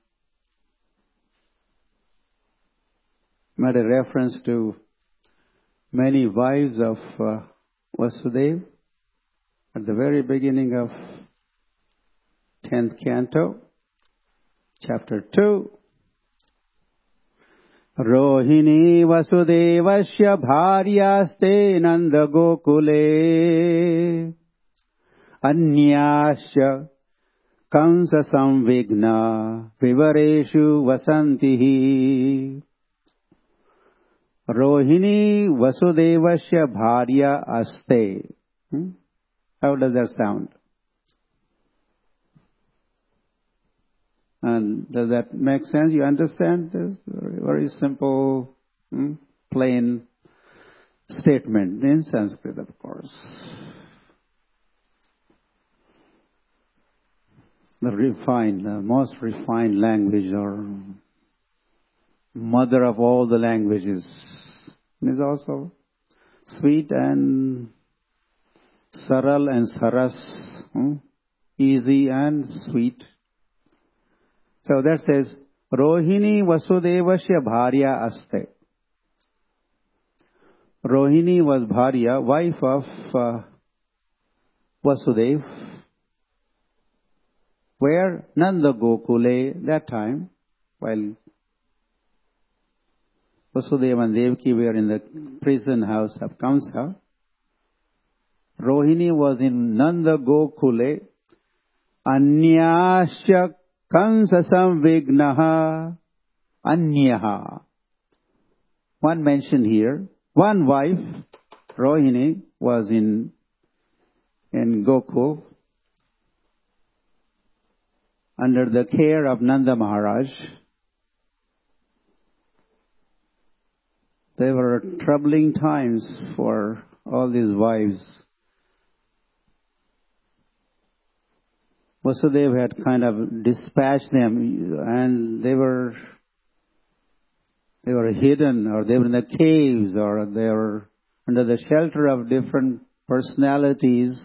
made a reference to many wives of Vasudeva at the very beginning of 10th canto, chapter 2. Rohini vasudevasya bharyaste nanda gokule anyasya kamsa samvigna vivareshu vasantihi. Rohini vasudevasya bharya aste. How does that sound? And does that make sense? You understand this? Very simple, plain statement in Sanskrit, of course. The most refined language, or mother of all the languages, is also sweet and saral and saras, easy and sweet. So that says, Rohini Vasudevasya Bharya Aste. Rohini was Bharya, wife of Vasudev. Where? Nanda Gokule, that time, while Vasudeva and Devaki were in the prison house of Kamsa, Rohini was in Nanda Gokule, Anyasya Kamsa samvignaha anyaha. One mention here. One wife, Rohini, was in Gokul under the care of Nanda Maharaj. There were troubling times for all these wives. Vasudeva had kind of dispatched them, and they were hidden, or they were in the caves, or they were under the shelter of different personalities.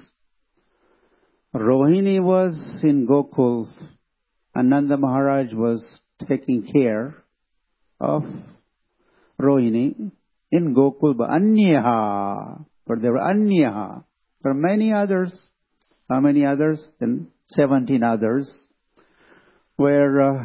Rohini was in Gokul, and Nanda Maharaj was taking care of Rohini in Gokul, but Anyaha. But there were Anyaha. There were many others. How many others? 17 others, where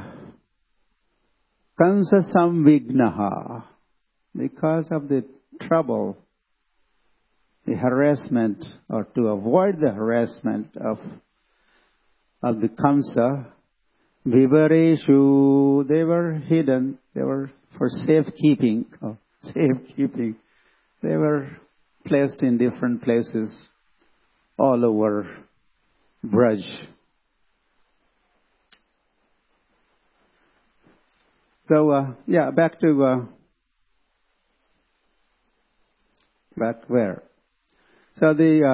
Kansa samvignaha, because of the trouble, the harassment, or to avoid the harassment of the Kamsa, vivareshu, they were hidden, they were for safekeeping. They were placed in different places all over Braj. So, back to, back where? So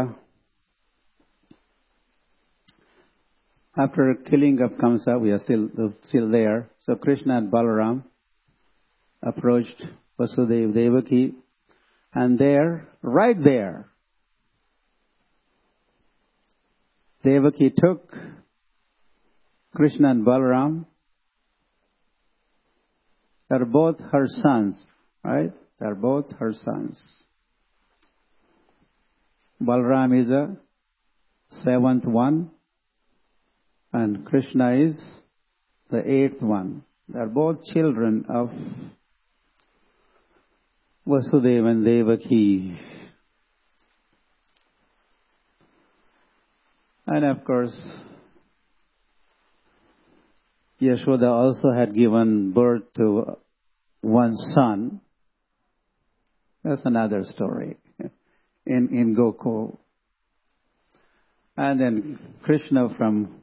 after killing of Kamsa, we are still there. So Krishna and Balaram approached Vasudeva Devaki, and right there, Devaki took Krishna and Balaram. They're both her sons, right? They're both her sons. Balaram is a 7th one, and Krishna is the 8th one. They're both children of Vasudeva and Devaki. And of course, Yashoda also had given birth to one son. That's another story in Gokul. And then Krishna from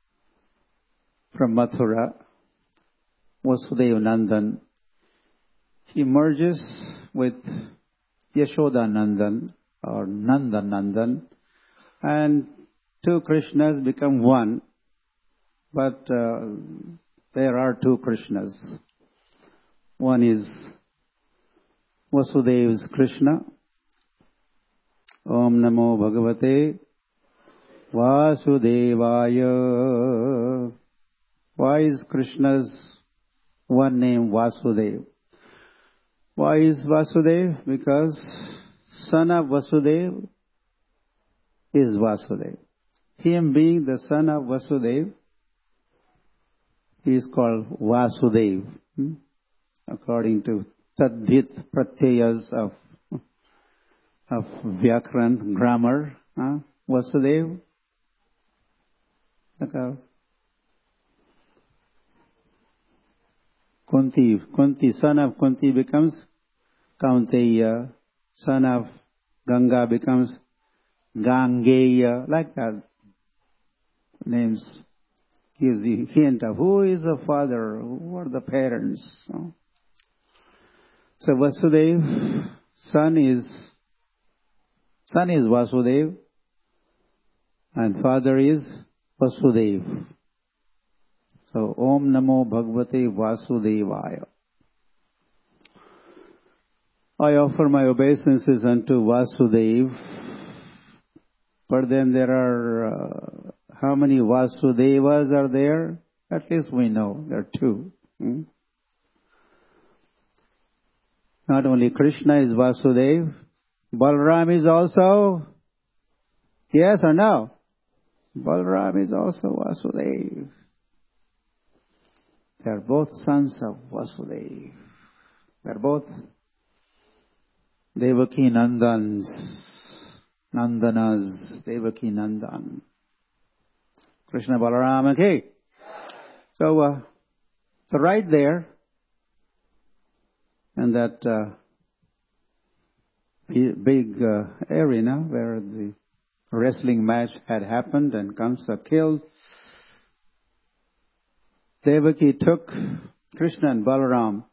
Mathura, Vasudeva Nandan, he merges with Yashoda Nandan, or Nanda Nandan, and two Krishnas become one. But there are two Krishnas. One is Vasudeva's Krishna. Om Namo Bhagavate Vasudevaya. Why is Krishna's one name Vasudeva? Why is Vasudeva? Because son of Vasudeva is Vasudeva. Him being the son of Vasudeva, he is called Vasudeva. According to Tadvit Pratyayas of Vyakaran grammar, Vasudeva. Kunti, son of Kunti becomes Kaunteya, son of Ganga becomes Gangeya, like that. Names gives the hint of who is the father, who are the parents. So Vasudeva, son is Vasudeva, and father is Vasudeva. So Om Namo Bhagavate Vasudevaya. I offer my obeisances unto Vasudeva. But then there are, how many Vasudevas are there? At least we know there are two. Not only Krishna is Vasudeva, Balaram is also, yes or no? Balaram is also Vasudeva. They are both sons of Vasudeva. They are both Devaki Nandanas, Devaki Nandan. Krishna Balaram, okay? So right there, in that big arena where the wrestling match had happened and Kamsa killed, Devaki took Krishna and Balaram,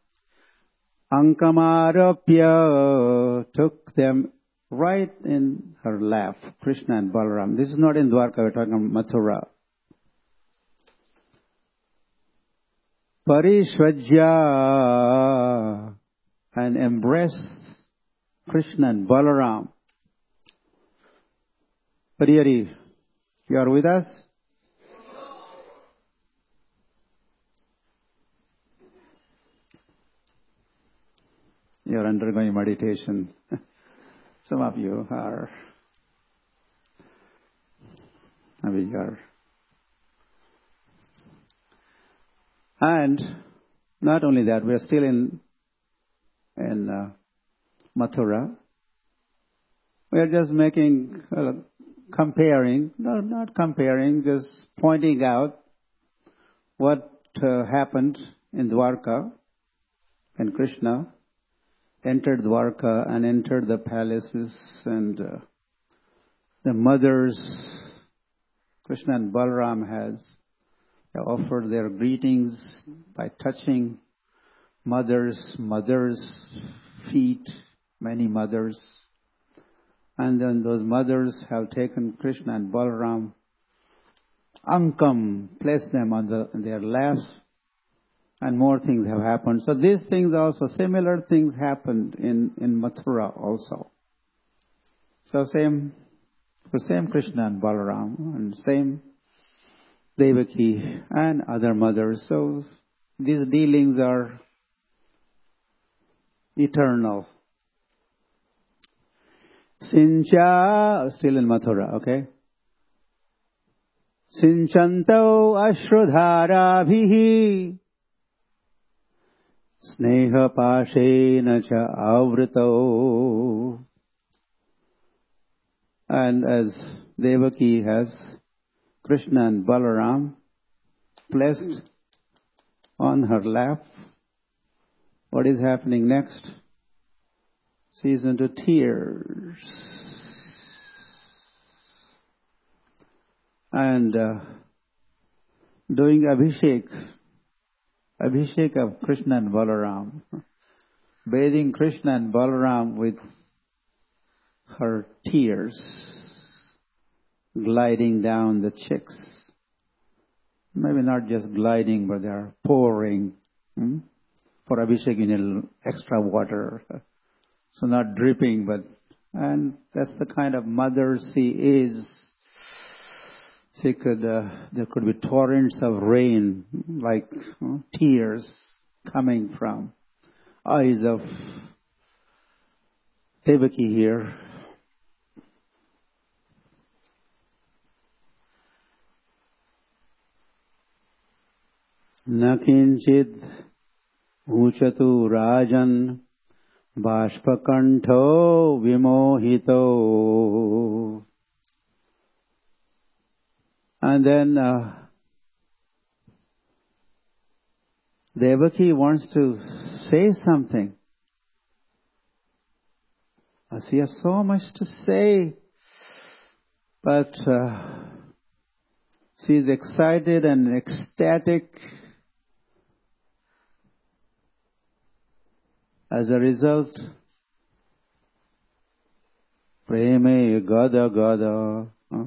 Ankamarapya, took them right in her lap, Krishna and Balaram. This is not in Dwarka, we're talking about Mathura. Parishvajya, and embraced Krishna and Balaram. Pariyari, you are with us? You are undergoing meditation. Some of you are. Maybe you are. And not only that, we are still in Mathura. We are just making, comparing, no, not comparing, just pointing out what happened in Dwarka, and Krishna entered Dwarka and entered the palaces, and the mothers, Krishna and Balaram has offered their greetings by touching mothers' feet, many mothers. And then those mothers have taken Krishna and Balaram, Ankam, placed them on their laps, and more things have happened. So these things also, similar things happened in Mathura also. So same Krishna and Balaram, and same Devaki and other mothers. So these dealings are eternal. Sincha, still in Mathura, okay? Sinchanto ashrudharabhihi sneha pashena cha avrito. And as Devaki has Krishna and Balaram placed on her lap, what is happening next? She's into tears. And doing Abhishek of Krishna and Balaram, bathing Krishna and Balaram with her tears, gliding down the cheeks. Maybe not just gliding, but they are pouring for Abhishek in extra water. So not dripping, and that's the kind of mother she is. There could be torrents of rain, like tears coming from eyes of Devaki here. न किंचिद ऊचतु राजन बाष्पकंठो विमोहितो. And then Devaki wants to say something. She has so much to say, but she is excited and ecstatic. As a result, Preme Gada Gada,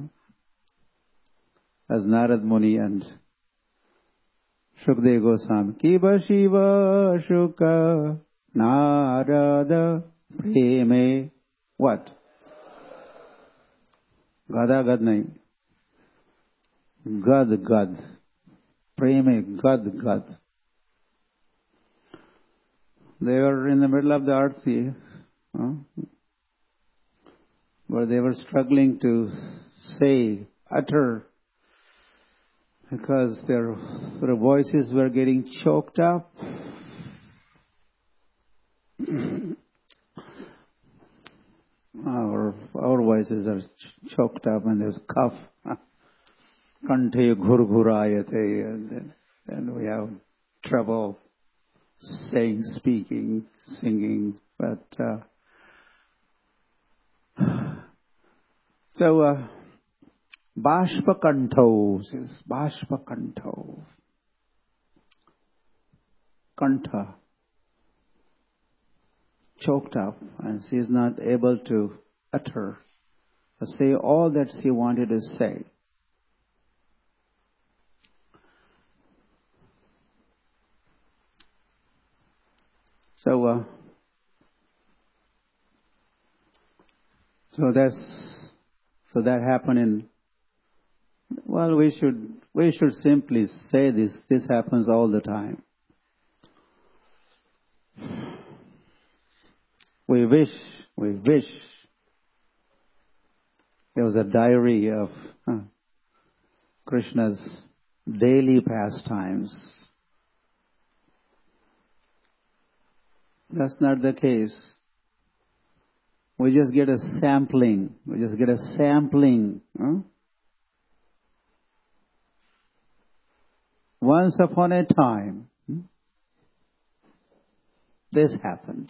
as Narad Muni and Shukdev Goswami, Kiva Shiva Shuka Narada Preme, what? Gada Gad nahi. Gad Gad. Preme Gad Gad. They were in the middle of the arti, where they were struggling to utter, because their voices were getting choked up. Our voices are choked up and there's cough. Kanthe ghurghurayate, and we have trouble saying, speaking, singing, but Bashpakanto says Bashpakanto, Kantha, choked up, and she is not able to utter or say all that she wanted to say. So that happened in. Well, we should simply say this. This happens all the time. We wish there was a diary of Krishna's daily pastimes. That's not the case. We just get a sampling. Once upon a time, this happened.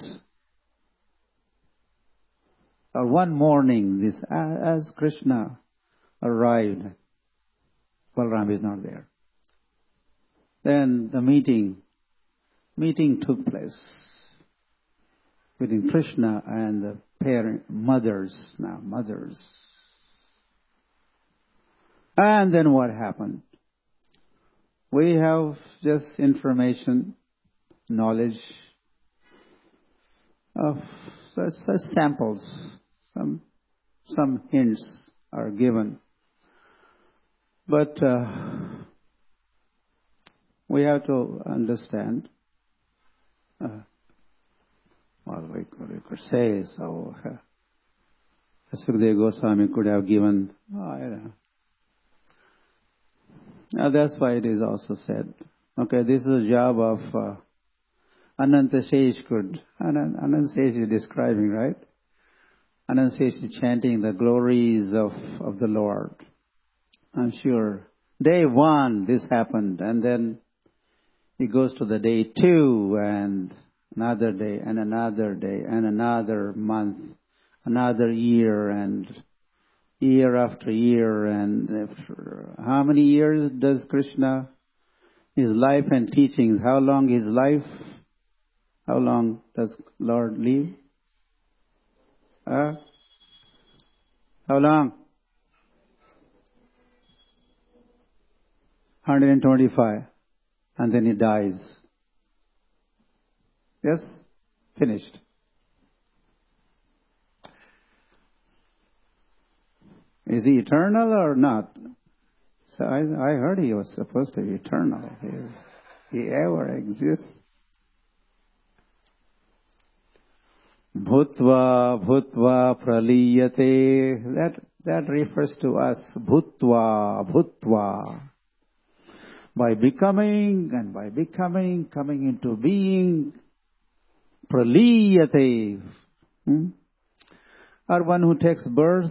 Or one morning, as Krishna arrived, Balaram is not there. Then the meeting took place between Krishna and the mothers. And then what happened? We have just information, knowledge of such samples. Some hints are given. But we have to understand, we could say, so Sukadeva Goswami could have given, Now that's why it is also said, okay, this is a job of Ananta Shesh Ananta Shesh is describing, right? Ananta Shesh is chanting the glories of the Lord. I'm sure day 1 this happened, and then he goes to the day 2 and another day and another day and another month, another year and year after year. And how many years does Krishna, his life and teachings, how long his life, how long does Lord live? How long? 125. And then he dies. Yes? Finished. Is he eternal or not? So I heard he was supposed to be eternal. He ever exists. Bhutva praliyate. That refers to us. Bhutva. by becoming, and by becoming, coming into being, praliyate. Or one who takes birth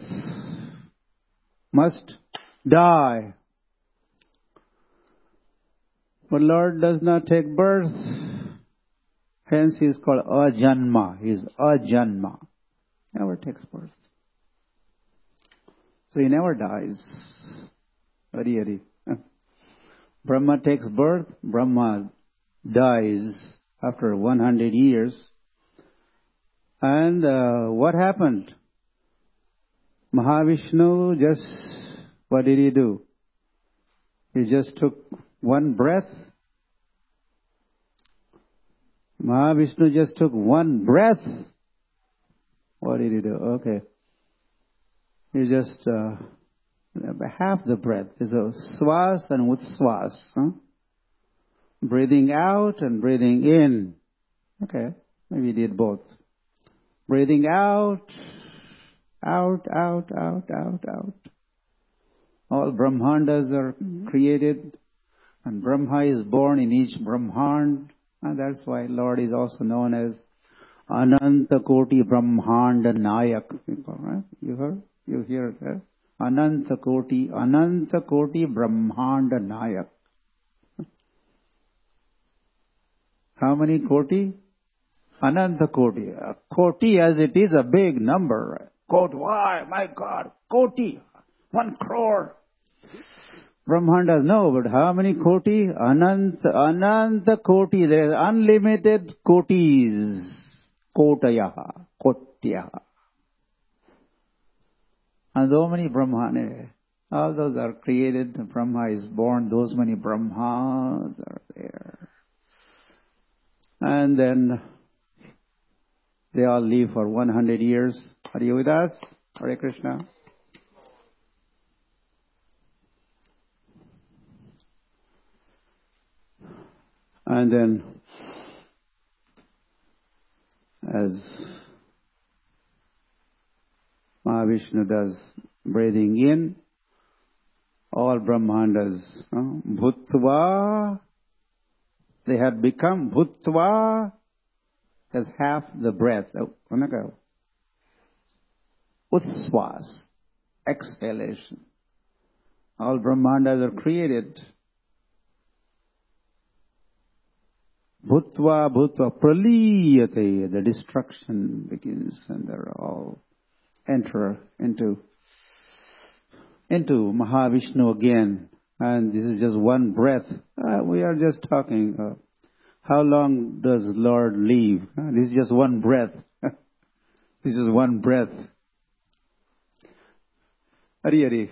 must die. But Lord does not take birth. Hence he is called ajanma. He is ajanma. Never takes birth. So he never dies. Hari Hari. Brahma takes birth. Brahma dies after 100 years. And what happened? Mahavishnu what did he do? He just took one breath. Mahavishnu just took one breath. What did he do? Okay. He just half the breath. There's a swas and utswas. Breathing out and breathing in. Okay. Maybe he did both. Breathing out, out, out, out, out, out. All Brahmandas are created, and Brahma is born in each Brahmand, and that's why Lord is also known as Ananta Koti Brahmanda Nayak. Right? You hear it, right? Ananta Koti Brahmanda Nayak. How many Koti? Ananta Koti. Koti as it is a big number. Koti, why? My God, Koti. 1 crore. Brahmandas no, but how many Koti? Ananta Koti. There is unlimited Kotis. Kotayaha. Kotyaha. And so many Brahmanes. All those are created. Brahma is born. Those many Brahmas are there. And then they all live for 100 years. Are you with us? Hare Krishna. And then, as Mahavishnu does breathing in, all Brahmandas, Bhutva, they had become Bhutva as half the breath. Utswas, exhalation. All Brahmandas are created. Bhutva, praliyate, the destruction begins, and they're all enter into Mahavishnu again. And this is just one breath. We are just talking. How long does Lord live? This is just one breath. This is one breath. Hari Hari.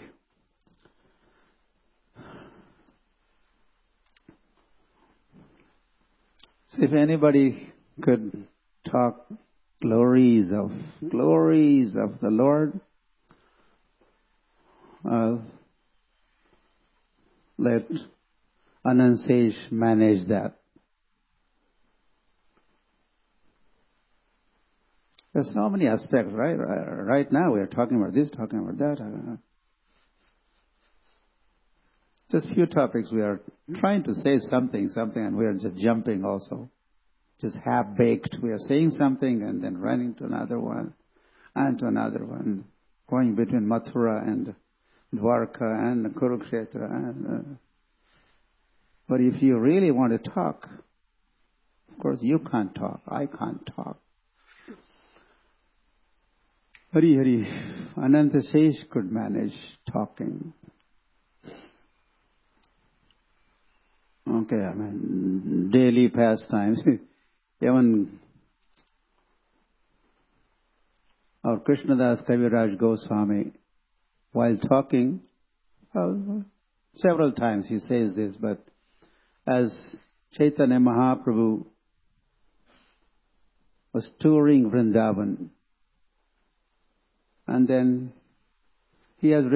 So if anybody could talk glories of the Lord, let Anand Sage manage that. There's so many aspects, right? Right now we are talking about this, talking about that. Just few topics. We are trying to say something, and we are just jumping also. Just half-baked. We are saying something and then running to another one and to another one. Going between Mathura and Dwarka and Kurukshetra. But if you really want to talk, of course you can't talk. I can't talk. Hari Hari. Ananta Sage could manage talking. Okay, daily pastimes. Even our Krishnadas Kaviraj Goswami, while talking, several times he says this, but as Chaitanya Mahaprabhu was touring Vrindavan, and then he has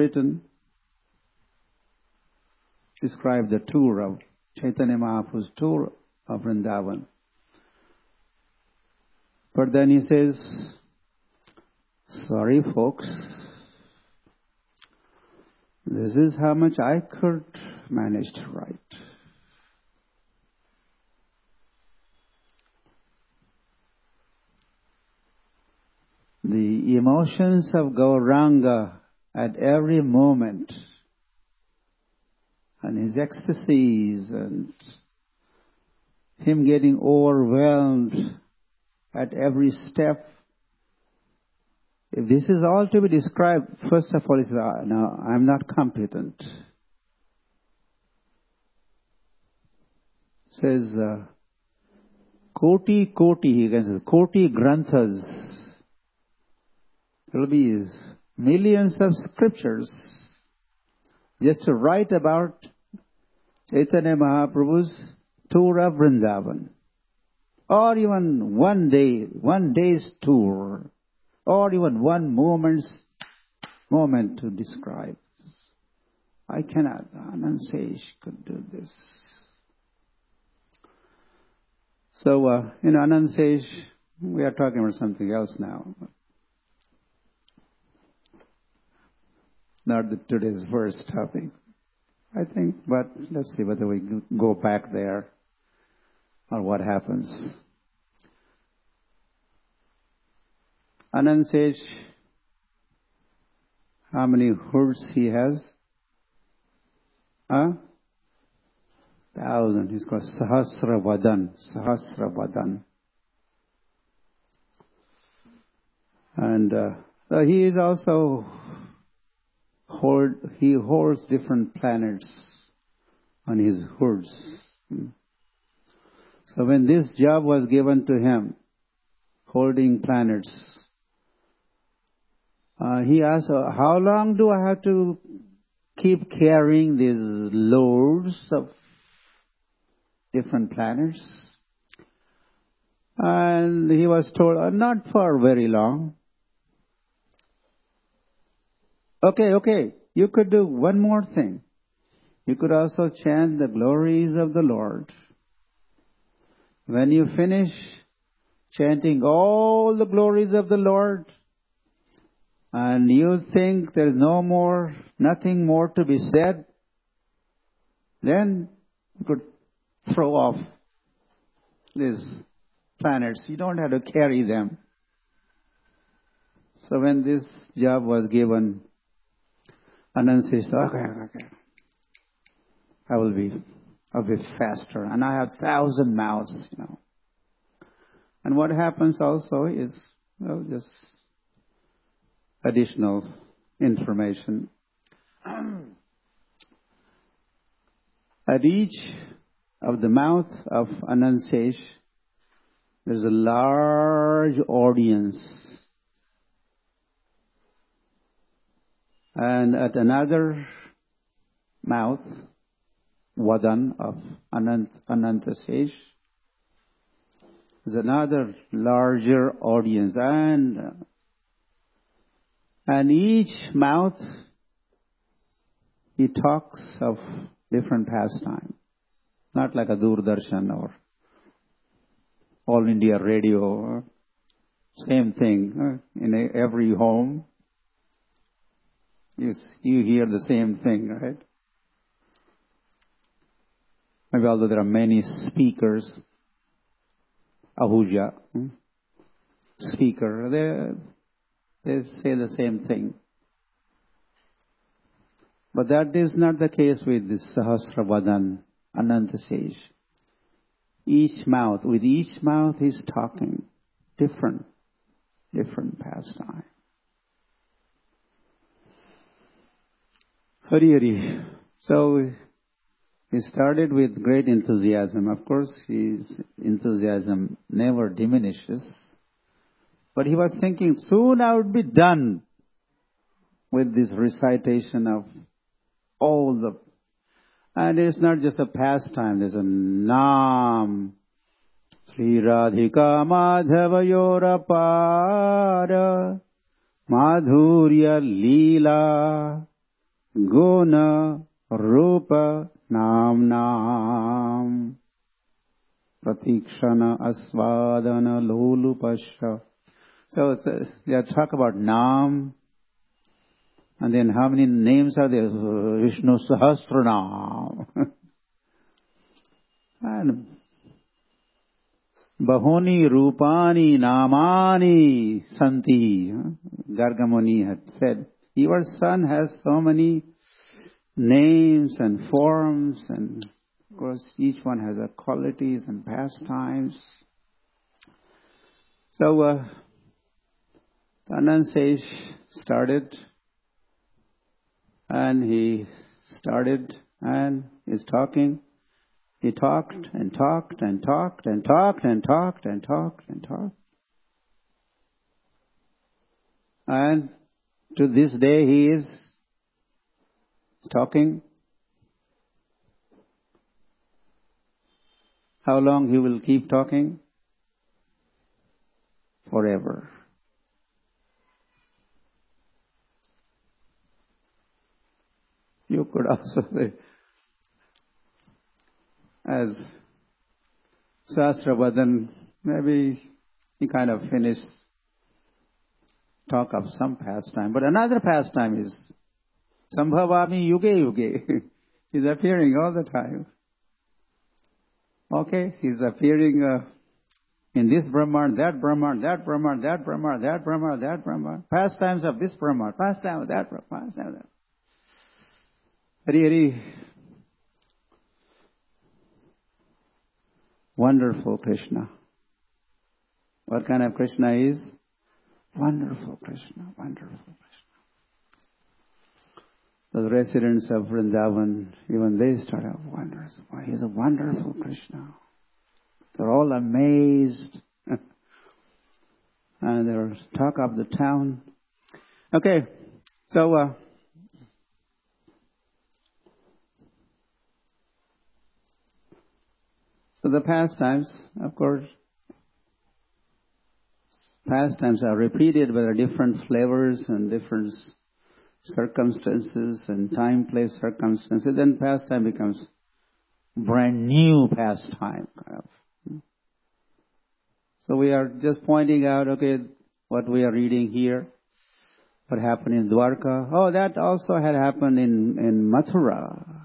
described the tour of Chaitanya Mahaprabhu's tour of Vrindavan. But then he says, sorry folks, this is how much I could manage to write. the emotions of Gauranga at every moment, and his ecstasies, and him getting overwhelmed at every step. If this is all to be described, first of all, no, I'm not competent. Says, Koti, he can say, Koti Granthas. There will be millions of scriptures just to write about Chaitanya Mahaprabhu's tour of Vrindavan. Or even one day's tour. Or even one moment to describe. I cannot. Anand Sage could do this. So, Anand Sage, we are talking about something else now. Not today's first topic, I think, but let's see whether we go back there or what happens. Anand Sage, how many hoods he has? 1,000. He's called Sahasravadan. And he is also he holds different planets on his hoods. So when this job was given to him, holding planets, he asked, how long do I have to keep carrying these loads of different planets? And he was told, not for very long. Okay, you could do one more thing. You could also chant the glories of the Lord. When you finish chanting all the glories of the Lord, and you think there's nothing more to be said, then you could throw off these planets. You don't have to carry them. So when this job was given, Anand says, okay. I'll be faster. And I have 1,000 mouths, And what happens also is, just additional information. At each of the mouth of Anand Sage, there's a large audience. And at another mouth, Vadan of Ananta Sage, there's another larger audience. And each mouth, he talks of different pastime. Not like a Doordarshan or All India Radio. Same thing. In every home, you hear the same thing, right? Maybe although there are many speakers, Ahuja, speaker, they say the same thing. But that is not the case with this Sahasravadan, Ananta Sage. With each mouth he's talking different pastime. Hari Hari. So he started with great enthusiasm. Of course, his enthusiasm never diminishes. But he was thinking, soon I would be done with this recitation of all the... And it's not just a pastime, there's a Naam. Sri Radhika Madhava Para Madhurya Leela Guna Rupa Nam Pratikshana Asvadana Lolupasha. So they talk about Nam. And then how many names are there? Vishnu Sahasranam. And Bahoni Rupani Namani Santi. Garga Muni had said, your son has so many names and forms, and of course each one has a qualities and pastimes. So Anand Sage started, and he started and is talking. He talked and talked and talked and talked and talked and talked and talked. And to this day he is talking. How long he will keep talking? Forever. You could also say, as Sahasrabhadan, maybe he kind of finished talk of some pastime. But another pastime is Sambhavami Yuge Yuge. He's appearing all the time. Okay, he's appearing in this Brahman, that Brahman, that Brahman, that Brahman, that Brahman, that Brahman. Pastimes of this Brahman, pastime of that Brahman, pastime of that. Hari Hari. Wonderful Krishna. What kind of Krishna is? Wonderful Krishna, wonderful Krishna. The residents of Vrindavan, even they start out wonders. Why, he's a wonderful Krishna. They're all amazed. And they're talk of the town. Okay, so the pastimes, of course, pastimes are repeated, but are different flavors and different circumstances and time, place, circumstances. Then pastime becomes brand new pastime, kind of. So we are just pointing out, okay, what we are reading here, what happened in Dwarka. Oh, that also had happened in Mathura.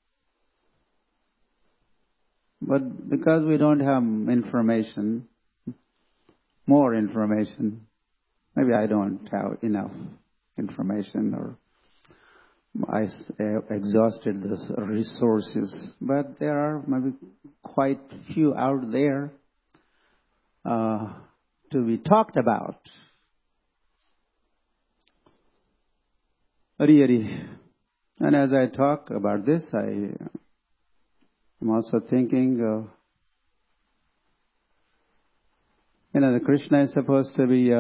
But because we don't have information, more information, maybe I don't have enough information, or I exhausted the resources, but there are maybe quite few out there to be talked about. Hari Hari. And as I talk about this, I'm also thinking, the Krishna is supposed to be,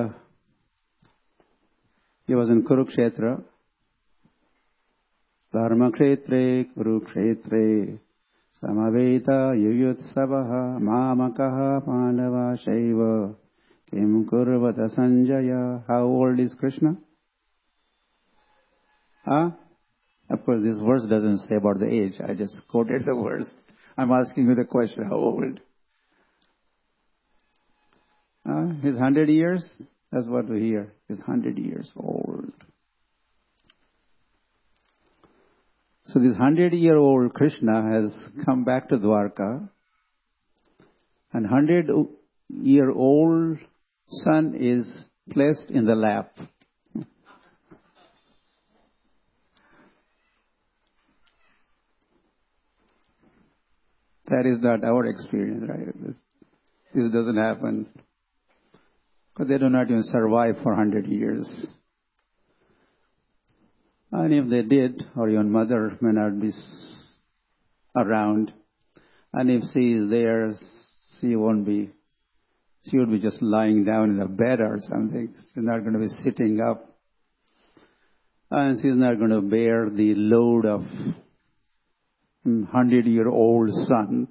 he was in Kurukshetra. Dharmakhetre, Kurukshetre, Samaveta, Yuyutsavaha, Mamakaha, Pandava, Shaiva, Kim Kurvata Sanjaya. How old is Krishna? Of course, this verse doesn't say about the age. I just quoted the verse. I'm asking you the question, how old? He's 100 years? That's what we hear. He's 100 years old. So this 100-year-old Krishna has come back to Dwarka, and 100-year-old son is placed in the lap. That is not our experience, right? This doesn't happen. Because they do not even survive for 100 years. And if they did, or your mother may not be around, and if she is there, she would be just lying down in a bed or something. She's not going to be sitting up. And she's not going to bear the load of 100-year-old son.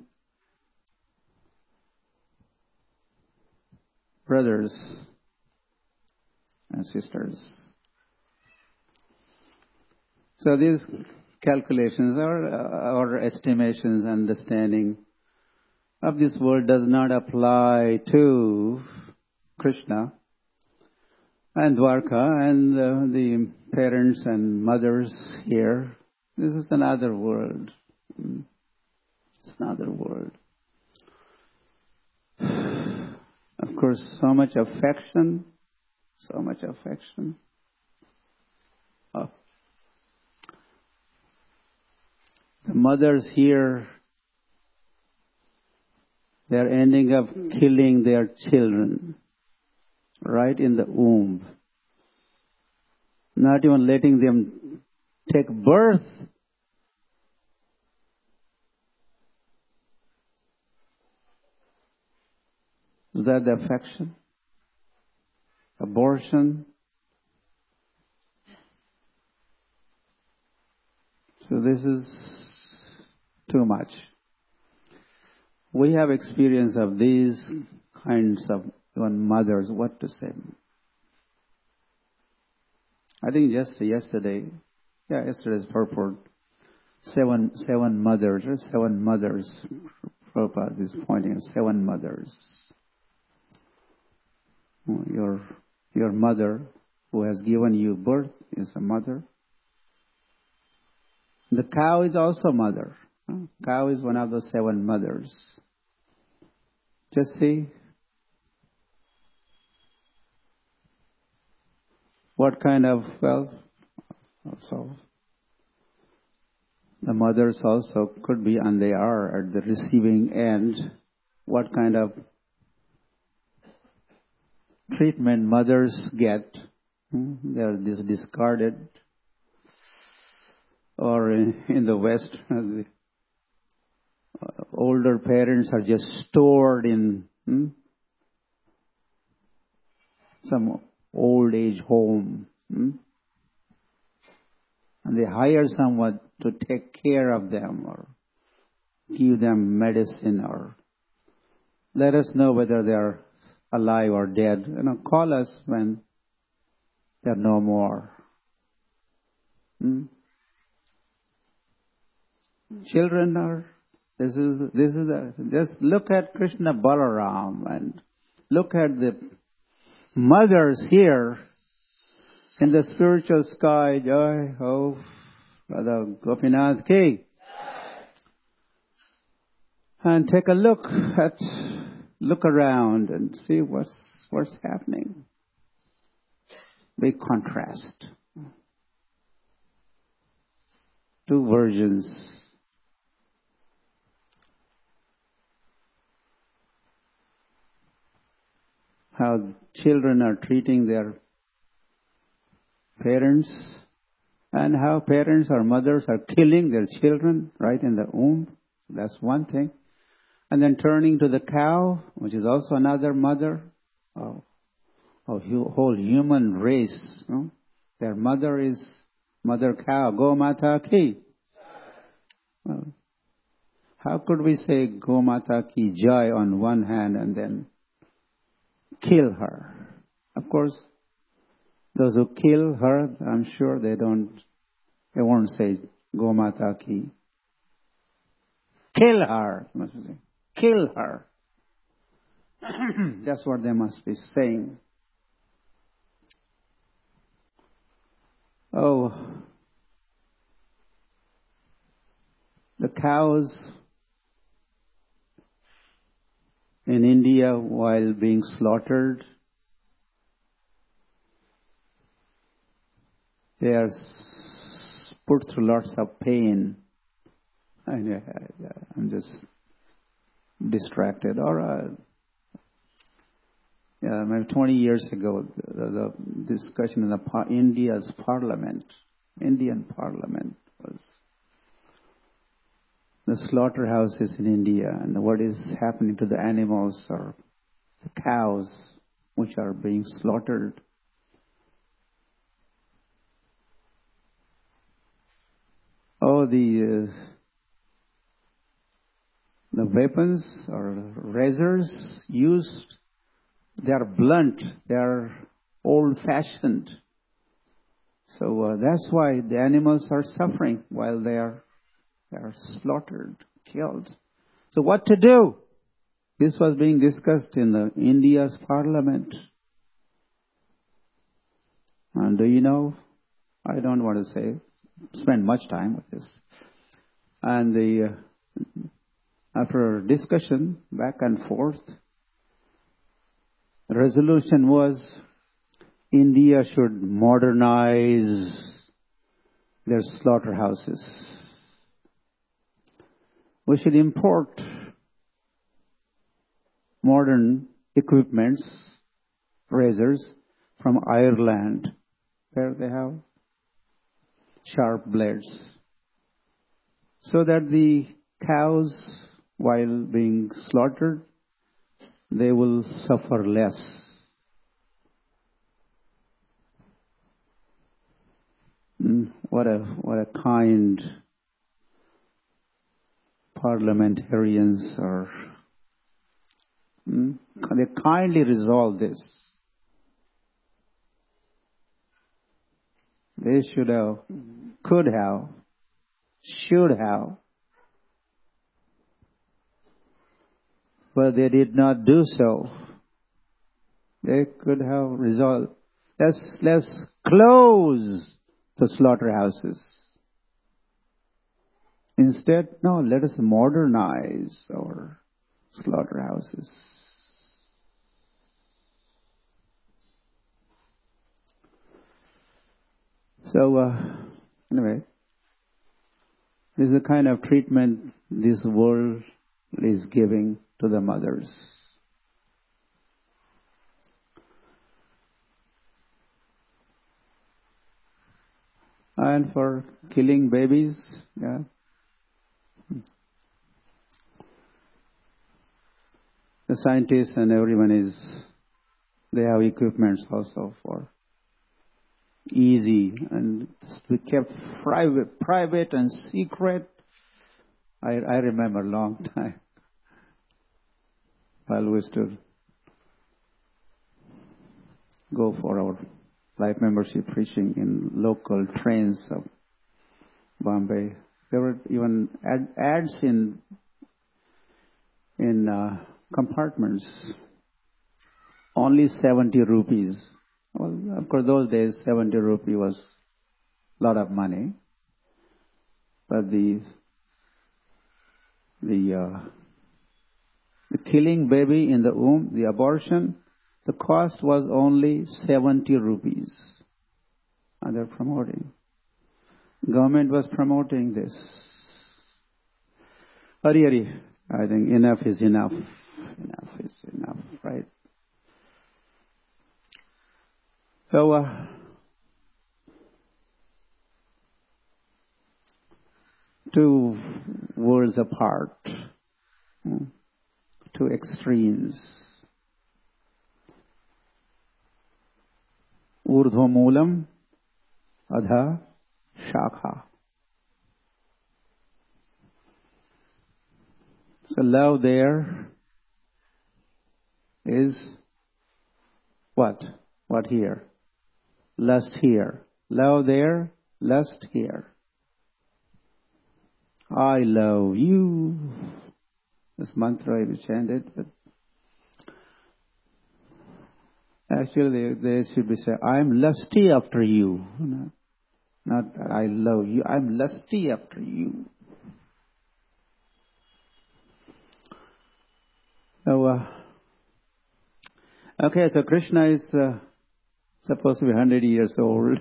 Brothers and sisters. So these calculations or estimations, understanding of this world does not apply to Krishna and Dwarka and the parents and mothers here. This is another world. It's another world. Of course, so much affection. mothers here, they're ending up killing their children right in the womb. Not even letting them take birth. Is that the affection? Abortion? So this is too much. We have experience of these kinds of mothers, what to say. I think just yesterday's purport, seven mothers, Prabhupada is pointing at 7 mothers. Your mother who has given you birth is a mother. The cow is also mother. Cow is one of the 7 mothers. Just see what kind of, also the mothers also could be, and they are at the receiving end, what kind of treatment mothers get. They are discarded. Or in the West, the older parents are just stored in some old age home. And they hire someone to take care of them or give them medicine or let us know whether they are alive or dead. Call us when they're no more. Children are, just look at Krishna Balaram and look at the mothers here in the spiritual sky. Joy, oh, Brother Gopinath Ki. And take a look around and see what's happening. Big contrast. 2 versions. How children are treating their parents and how parents or mothers are killing their children right in the womb. That's one thing. And then turning to the cow, which is also another mother of whole human race. Their mother is Mother Cow, Gomata Ki. Well, how could we say Gomata Ki Jai on one hand and then kill her? Of course, those who kill her, I'm sure they won't say Gomata Ki. Kill her, must say. Kill her. That's what they must be saying. Oh, the cows in India while being slaughtered, they are put through lots of pain. I'm just distracted. Maybe 20 years ago, there was a discussion in India's parliament. Indian parliament was the slaughterhouses in India and what is happening to the animals or the cows which are being slaughtered. Oh, the weapons or razors used, they are blunt, they are old-fashioned. So that's why the animals are suffering while they are slaughtered, killed. So what to do? This was being discussed in India's parliament. And do you know, I don't want to spend much time with this. And after discussion back and forth, the resolution was India should modernize their slaughterhouses. we should import modern equipments, razors, from Ireland, where they have sharp blades, so that the cows, while being slaughtered, they will suffer less. What a kind parliamentarians are. They kindly resolve this. They should have, could have, should have, but they did not do so. They could have resolved. Let's close the slaughterhouses. Instead, no, let us modernize our slaughterhouses. So, anyway, this is the kind of treatment this world is giving to the mothers. And for killing babies, yeah. The scientists and everyone they have equipments also for easy, and we kept private and secret. I remember a long time while we used to go for our life membership preaching in local trains of Bombay. There were even ads in compartments. Only 70 rupees. Well, of course, those days 70 rupee was a lot of money. But the killing baby in the womb, the abortion, the cost was only 70 rupees. And they're promoting. Government was promoting this. Hari, I think enough is enough. Enough is enough, right? So, two worlds apart, two extremes. Urdhva Moolam, Adha Shakha. So love there is what? What here? Lust here. Love there, lust here. I love you. This mantra is chanted, but actually they should be saying, I'm lusty after you. Not I love you, I'm lusty after you. So, okay, so Krishna is supposed to be 100 years old.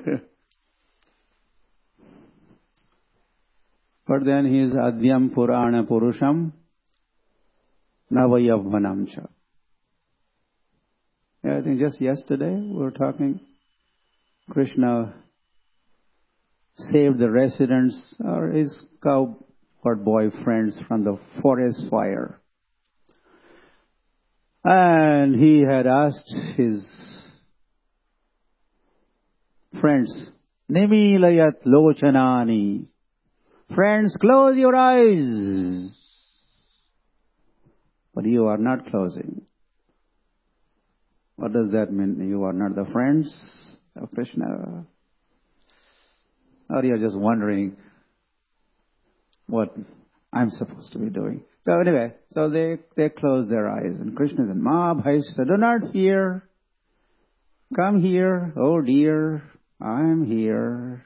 But then he is Adyam Purana Purusham Navayavvanam cha. Yeah, I think just yesterday we were talking, Krishna saved the residents or his cowboy boyfriends from the forest fire. And he had asked his friends, Nimilayat Lochanani. Friends, close your eyes. But you are not closing. What does that mean? You are not the friends of Krishna? Or you are just wondering what I'm supposed to be doing. So anyway, so they close their eyes. And Krishna said, Ma Bhaishta, do not fear. Come here, oh dear, I'm here.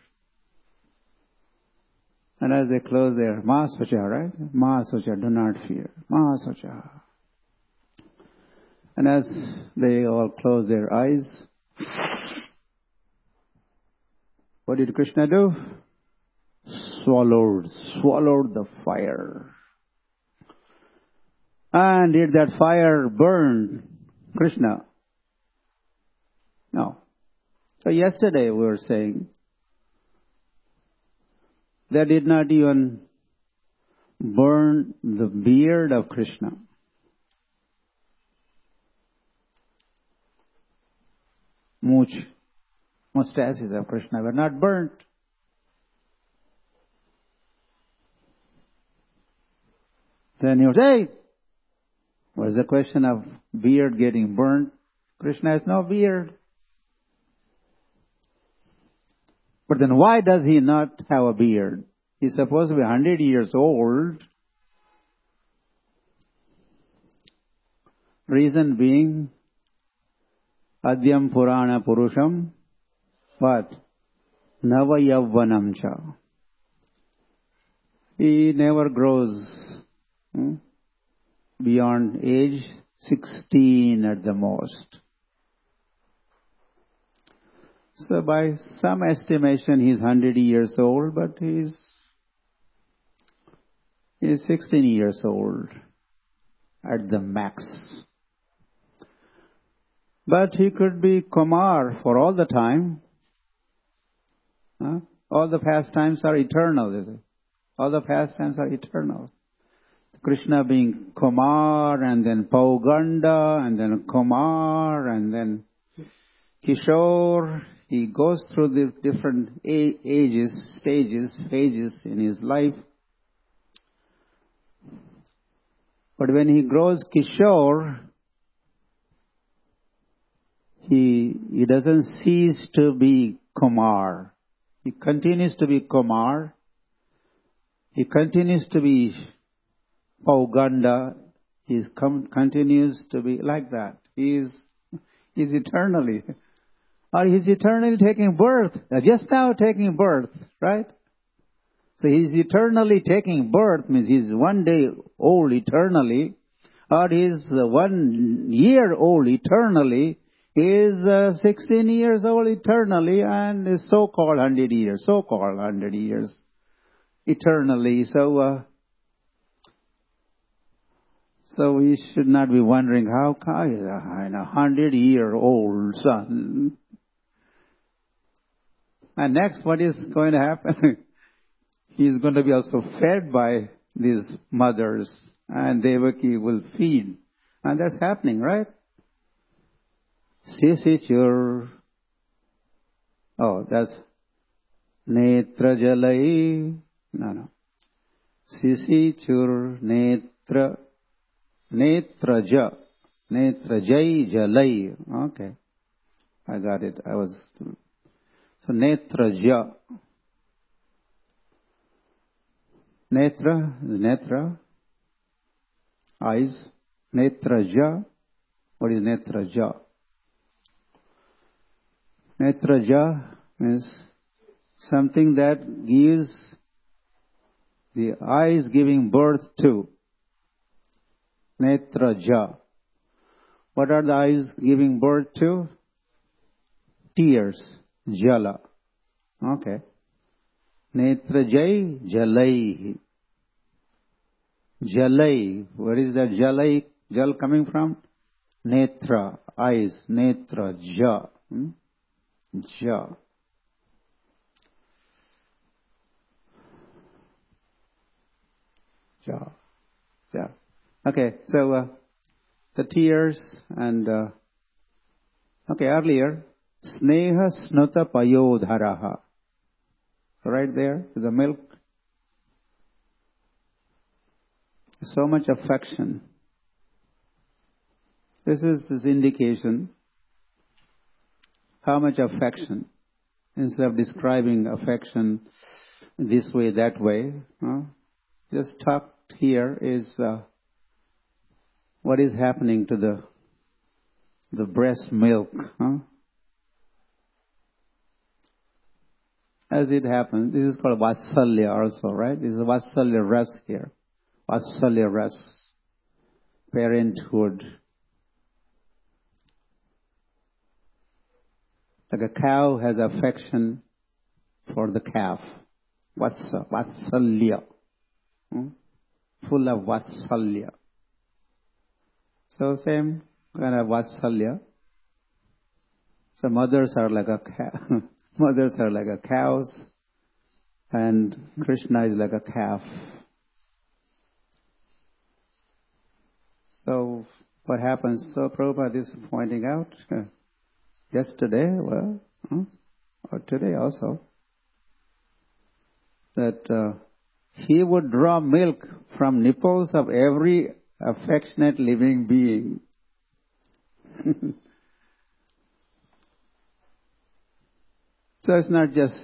And as they close their Ma Socha, right? Ma Socha, do not fear. Ma Socha. And as they all close their eyes, what did Krishna do? Swallowed the fire. And did that fire burn Krishna? No. So yesterday we were saying that did not even burn the beard of Krishna. Mustaches of Krishna were not burnt. Then you say, what's the question of beard getting burnt? Krishna has no beard. But then why does he not have a beard? He's supposed to be 100 years old. Reason being, Adyam Purana Purusham, what? Navayavvanam cha. He never grows beyond age 16 at the most. So by some estimation, he's 100 years old, but he's 16 years old at the max. But he could be Kumar for all the time. All the pastimes are eternal, is it? All the pastimes are eternal. Krishna being Kumar, and then Pauganda, and then Kumar, and then Kishore. He goes through the different ages, stages, phases in his life. But when he grows Kishore, he doesn't cease to be Kumar. He continues to be Kumar. He continues to be Pauganda. He continues to be like that. He is eternally. Or he's eternally taking birth. Just now taking birth, right? So he's eternally taking birth, means he's 1 day old eternally. Or he's 1 year old eternally. He is 16 years old eternally, and is so-called 100 years. So-called 100 years eternally. So we should not be wondering how can a 100-year-old son. And next, what is going to happen? He's going to be also fed by these mothers, and Devaki will feed. And that's happening, right? Sisichur. Oh, that's Netra Jalai. No. Sisichur Netra. Netraja. Netrajai Jalai. Okay. I got it. So Netraja. Netra is Netra. Eyes. Netraja. What is Netraja? Netraja means something that gives the eyes giving birth to. Netraja. What are the eyes giving birth to? Tears. Jala. Okay. Netrajai Jalai. Jalai. Where is that Jalai? Jal coming from? Netra. Eyes. Netra. Ja. Ja. Ja. Ja. Okay, so the tears and earlier Sneha Snuta Payodharaha. Right there is the milk. So much affection. This is his indication. How much affection? Instead of describing affection this way, that way, just tucked here is what is happening to the breast milk. As it happens, this is called Vatsalya also, right? This is Vatsalya ras here. Vatsalya ras. Parenthood. Like a cow has affection for the calf. Vatsalya. Full of Vatsalya. So same kind of vatsalya. So mothers are like cows, and Krishna is like a calf. So what happens? So Prabhupada is pointing out yesterday, or today also, that he would draw milk from nipples of every affectionate living being. So it's not just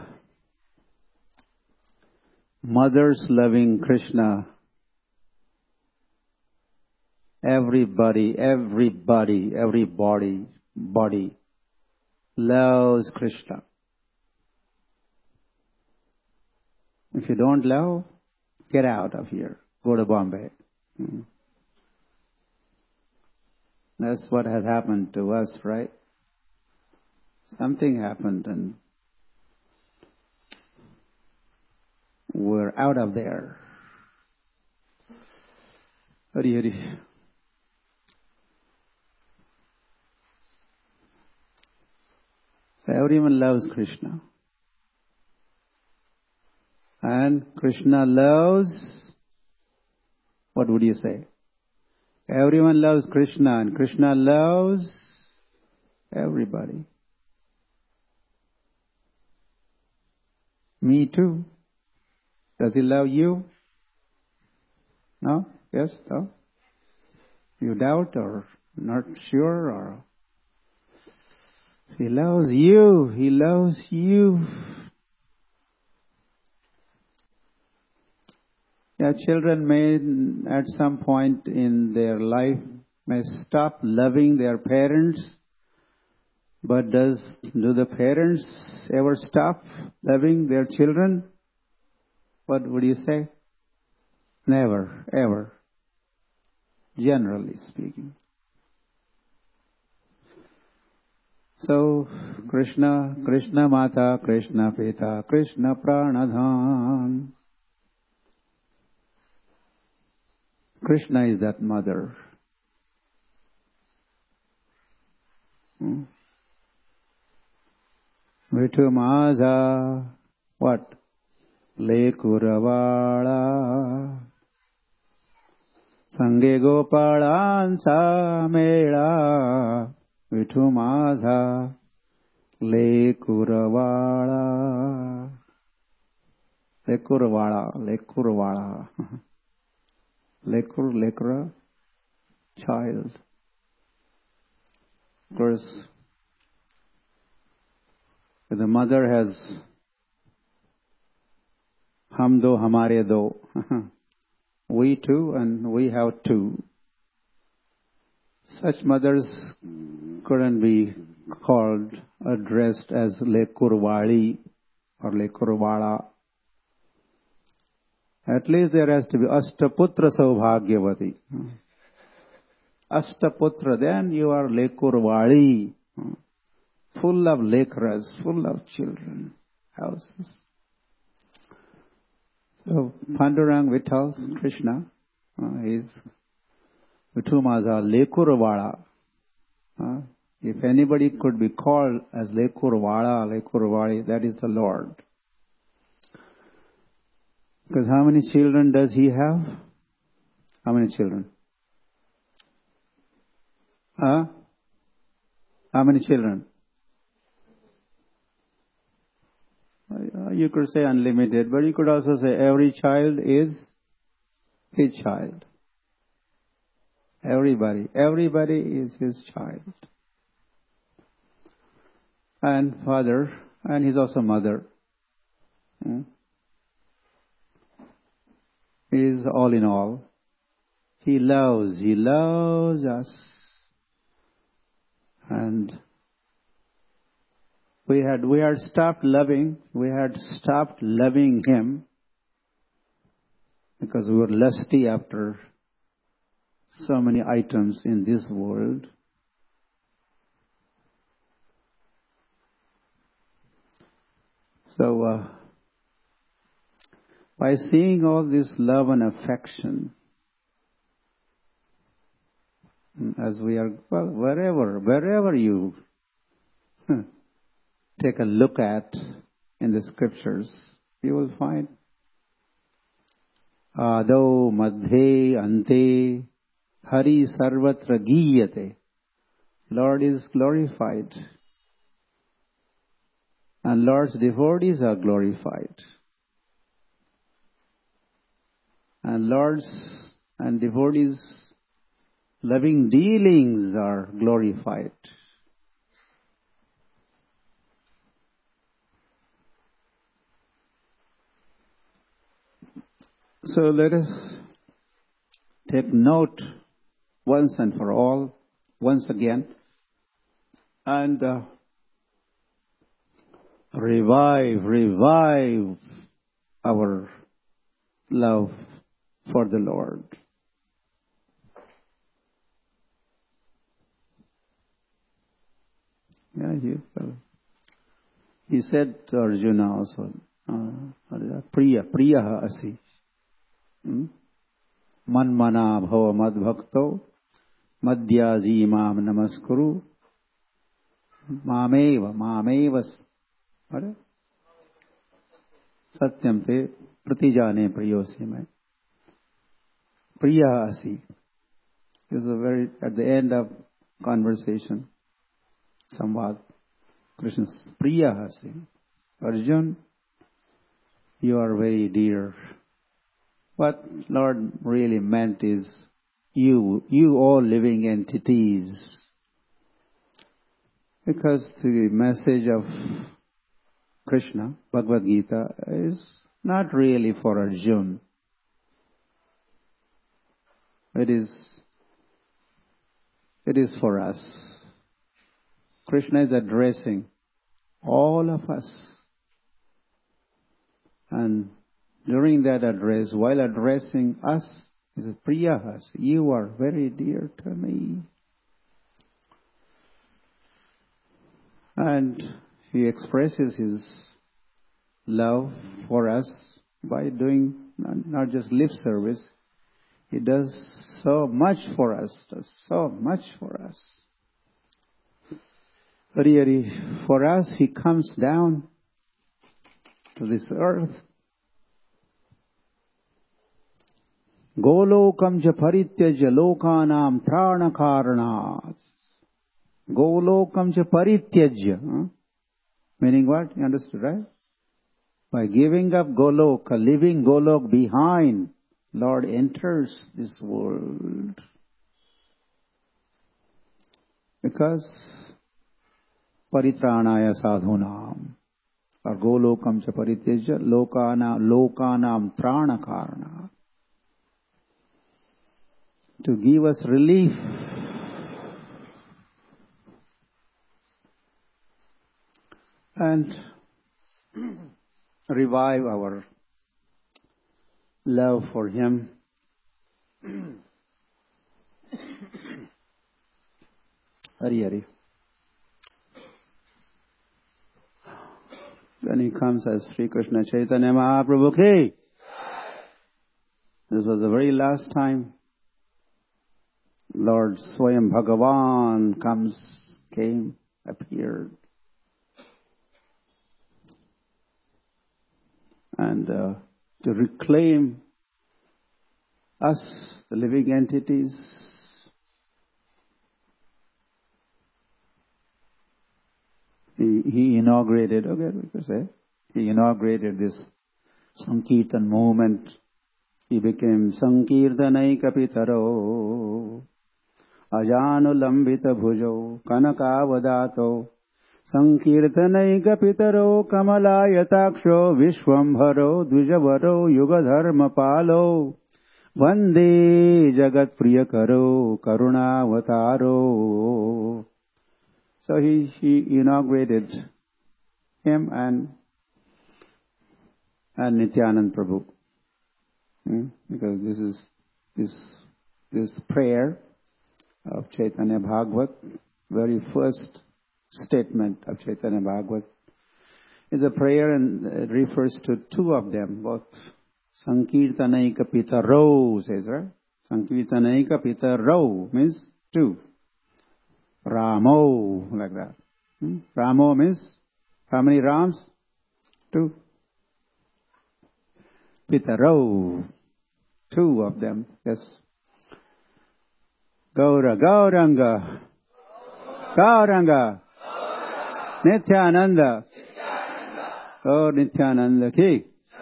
mothers loving Krishna. Everybody loves Krishna. If you don't love, get out of here. Go to Bombay. That's what has happened to us, right? Something happened and we're out of there. Hari Hari. So everyone loves Krishna. And Krishna loves, what would you say? Everyone loves Krishna and Krishna loves everybody. Me too. Does he love you? No? Yes? No? You doubt or not sure or? He loves you. He loves you. Yeah, children may at some point in their life may stop loving their parents, but do the parents ever stop loving their children? What would you say? Never, ever. Generally speaking. So, Krishna, Krishna Mata, Krishna Pita, Krishna Pranadhan. Krishna is that mother. Vithu Maza, what? Lekuravada. Sange Gopalan Samela. Vithu Maza, Lekuravada. Lekurvada. Lekura, child. Of course, the mother has hum do, hamare do. We too, and we have two. Such mothers couldn't be addressed as Lekurvali or Lekurvada. At least there has to be Ashtaputra Saubhagyavati. Ashtaputra, then you are Lekurvali, full of lekras, full of children, houses. So Pandurang Vitthal Krishna is Vithu Maza Lekurvada. If anybody could be called as Lekurvali, that is the Lord. Because how many children does he have? How many children? How many children? You could say unlimited, but you could also say every child is his child. Everybody is his child. And father, and he's also mother. Is all in all. He loves us. And we had stopped loving him because we were lusty after so many items in this world. So, by seeing all this love and affection, as we are, well, wherever you take a look at in the scriptures, you will find Ado Madhe Ante Hari Sarvatra Giyate. Lord is glorified. And Lord's devotees are glorified. And Lord's and devotees' loving dealings are glorified. So let us take note once and for all, once again, and revive our love for the Lord. Yeah, he said to Arjuna also, Priya asi. Manmana bhava madbhakto madhyaji mam namaskuru mameva satyam te pratijane priyosi mai. Priya asi is at the end of conversation. Samvad. Krishna says, Priya asi. Arjun, you are very dear. What Lord really meant is you all living entities. Because the message of Krishna, Bhagavad Gita, is not really for Arjuna. It is for us. Krishna is addressing all of us. And during that address, while addressing us, he says, Priyahas, you are very dear to me. And he expresses his love for us by doing not just lip service. He does so much for us, Hari, for us, he comes down to this earth. Golokam cha parityajya lokanam trana karanat. Golokam cha parityajya. Meaning what? You understood, right? By giving up Golok, leaving Golok behind, Lord enters this world. Because paritranaya sadhunam. Or Golokam cha parityajya lokanam trana karanat. To give us relief. And revive our love for Him. Hari. Then he comes as Sri Krishna Chaitanya Mahaprabhu Ki. This was the very last time Lord Swayam Bhagavan appeared. And to reclaim us, the living entities, he inaugurated this Sankirtan movement. He became Sankirtanaika Pitaro Ajanulambita Bhujo Kanakavadato Sankirtanaika Pitaro Kamalayataksho Vishwambharo Dvijavaro Yugadharma Palo Vande Jagat Priyakaro Karunavataro. So he inaugurated him and Nityanand Prabhu. Because this prayer of Chaitanya Bhagavat, very first statement of Chaitanya Bhagavat, is a prayer and it refers to two of them, both Sankirtanaika Pitaro, says, right? Sankirtanaika Pitaro means two. Ramo, like that. Ramo means, how many Rams? 2. Pitaro, 2 of them, yes. Gauranga, Nityananda, Gaur Nityananda ki.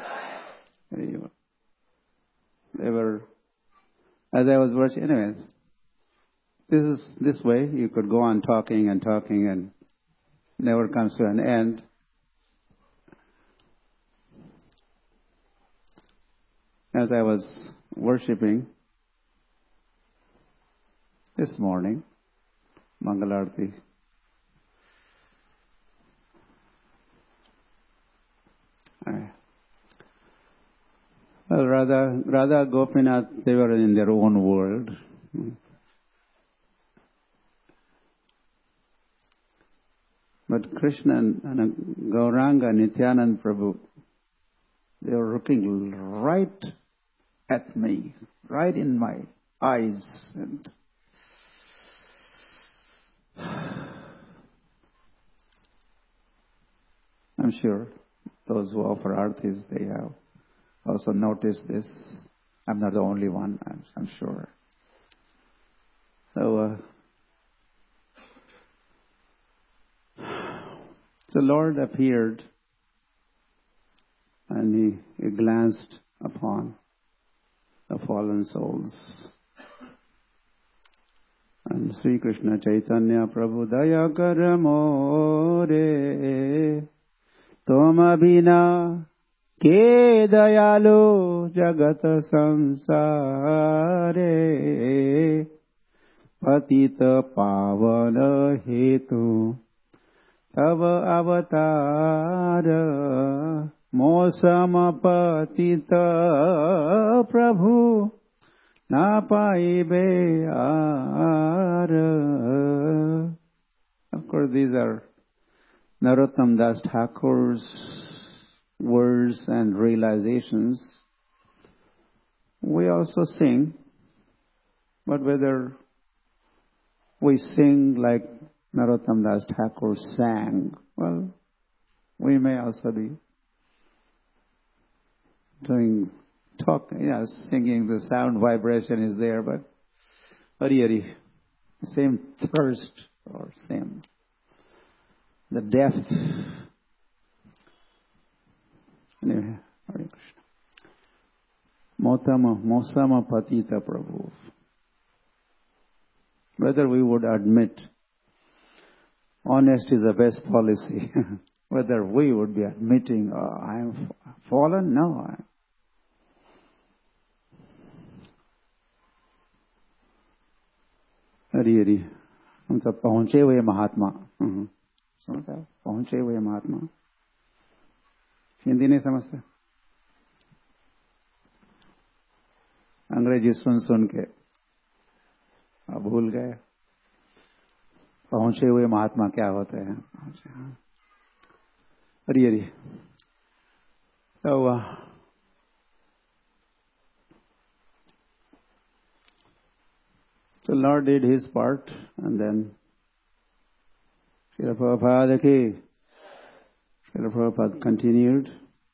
They were, as I was watching, anyways, this way, you could go on talking and never comes to an end. As I was worshipping this morning, Mangalarti, well, Radha Gopinath, they were in their own world. But Krishna and Gauranga, Nityanand Prabhu, they were looking right at me, right in my eyes. And I'm sure those who offer artis, they have also noticed this. I'm not the only one, I'm sure. So, the Lord appeared and he glanced upon the fallen souls. And Sri Krishna Chaitanya Prabhu Daya Kar More Toma Bina Ke Dayalu Jagat Sansare Patita Pavana Hetu Tava Avatara Mosama Patita Prabhu Na Paibe Ara. Of course, these are Narottam Das Thakur's words and realizations. We also sing, but whether we sing like Narottam Das Thakur sang, well, we may also be singing, the sound vibration is there, but same thirst or same, the depth. Anyway, Hare Krishna. Mosama Patita Prabhu. Whether we would admit, honest is the best policy. Whether we would be admitting, I am fallen? No. हरी हम सब पहुंचे हुए महात्मा समझता है पहुंचे हुए महात्मा हिंदी नहीं समझते अंग्रेजी सुन के अब भूल गए पहुंचे हुए महात्मा क्या होते हैं हरी तो the Lord did his part, and then Srila Prabhupada continued.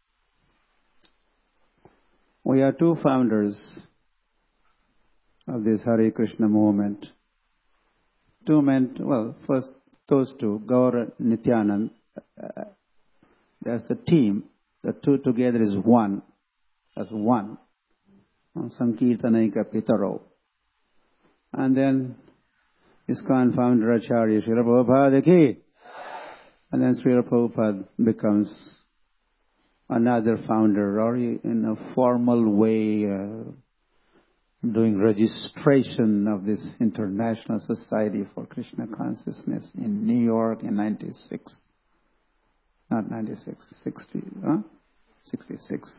We are 2 founders of this Hare Krishna movement. 2 men, well, first those 2, Gaur Nityanand, that's a team. The 2 together is one. That's one. Sankirtanaika Pitaro. And then ISKCON founder Acharya Srila Prabhupada ki. And then Srila Prabhupada becomes another founder, or in a formal way doing registration of this International Society for Krishna Consciousness in New York in 96. Not 96, 60, 66.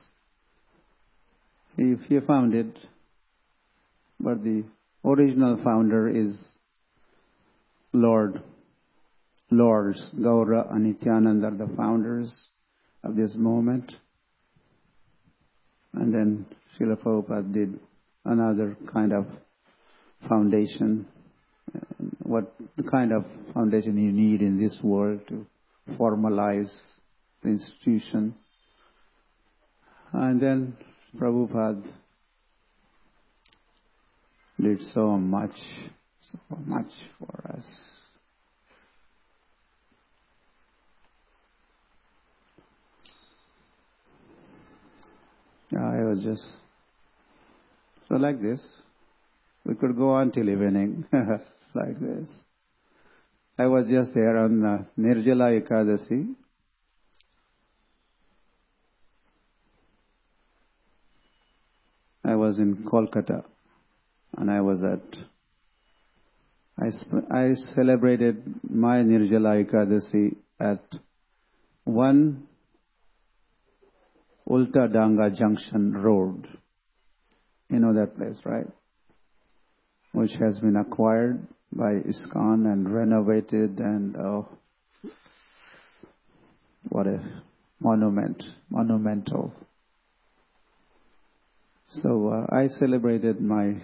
He founded, but the original founder is Lords Gaura and Nityananda are the founders of this movement. And then Srila Prabhupada did another kind of foundation what the kind of foundation you need in this world to formalize the institution. And then Prabhupada did so much for us. I was just so like this. We could go on till evening like this. I was just there on Nirjala Ekadasi. I was in Kolkata, and I celebrated my Nirjala Ekadasi at 1 Ulta Danga Junction Road. You know that place, right? Which has been acquired by ISKCON and renovated, and what a monumental. So I celebrated my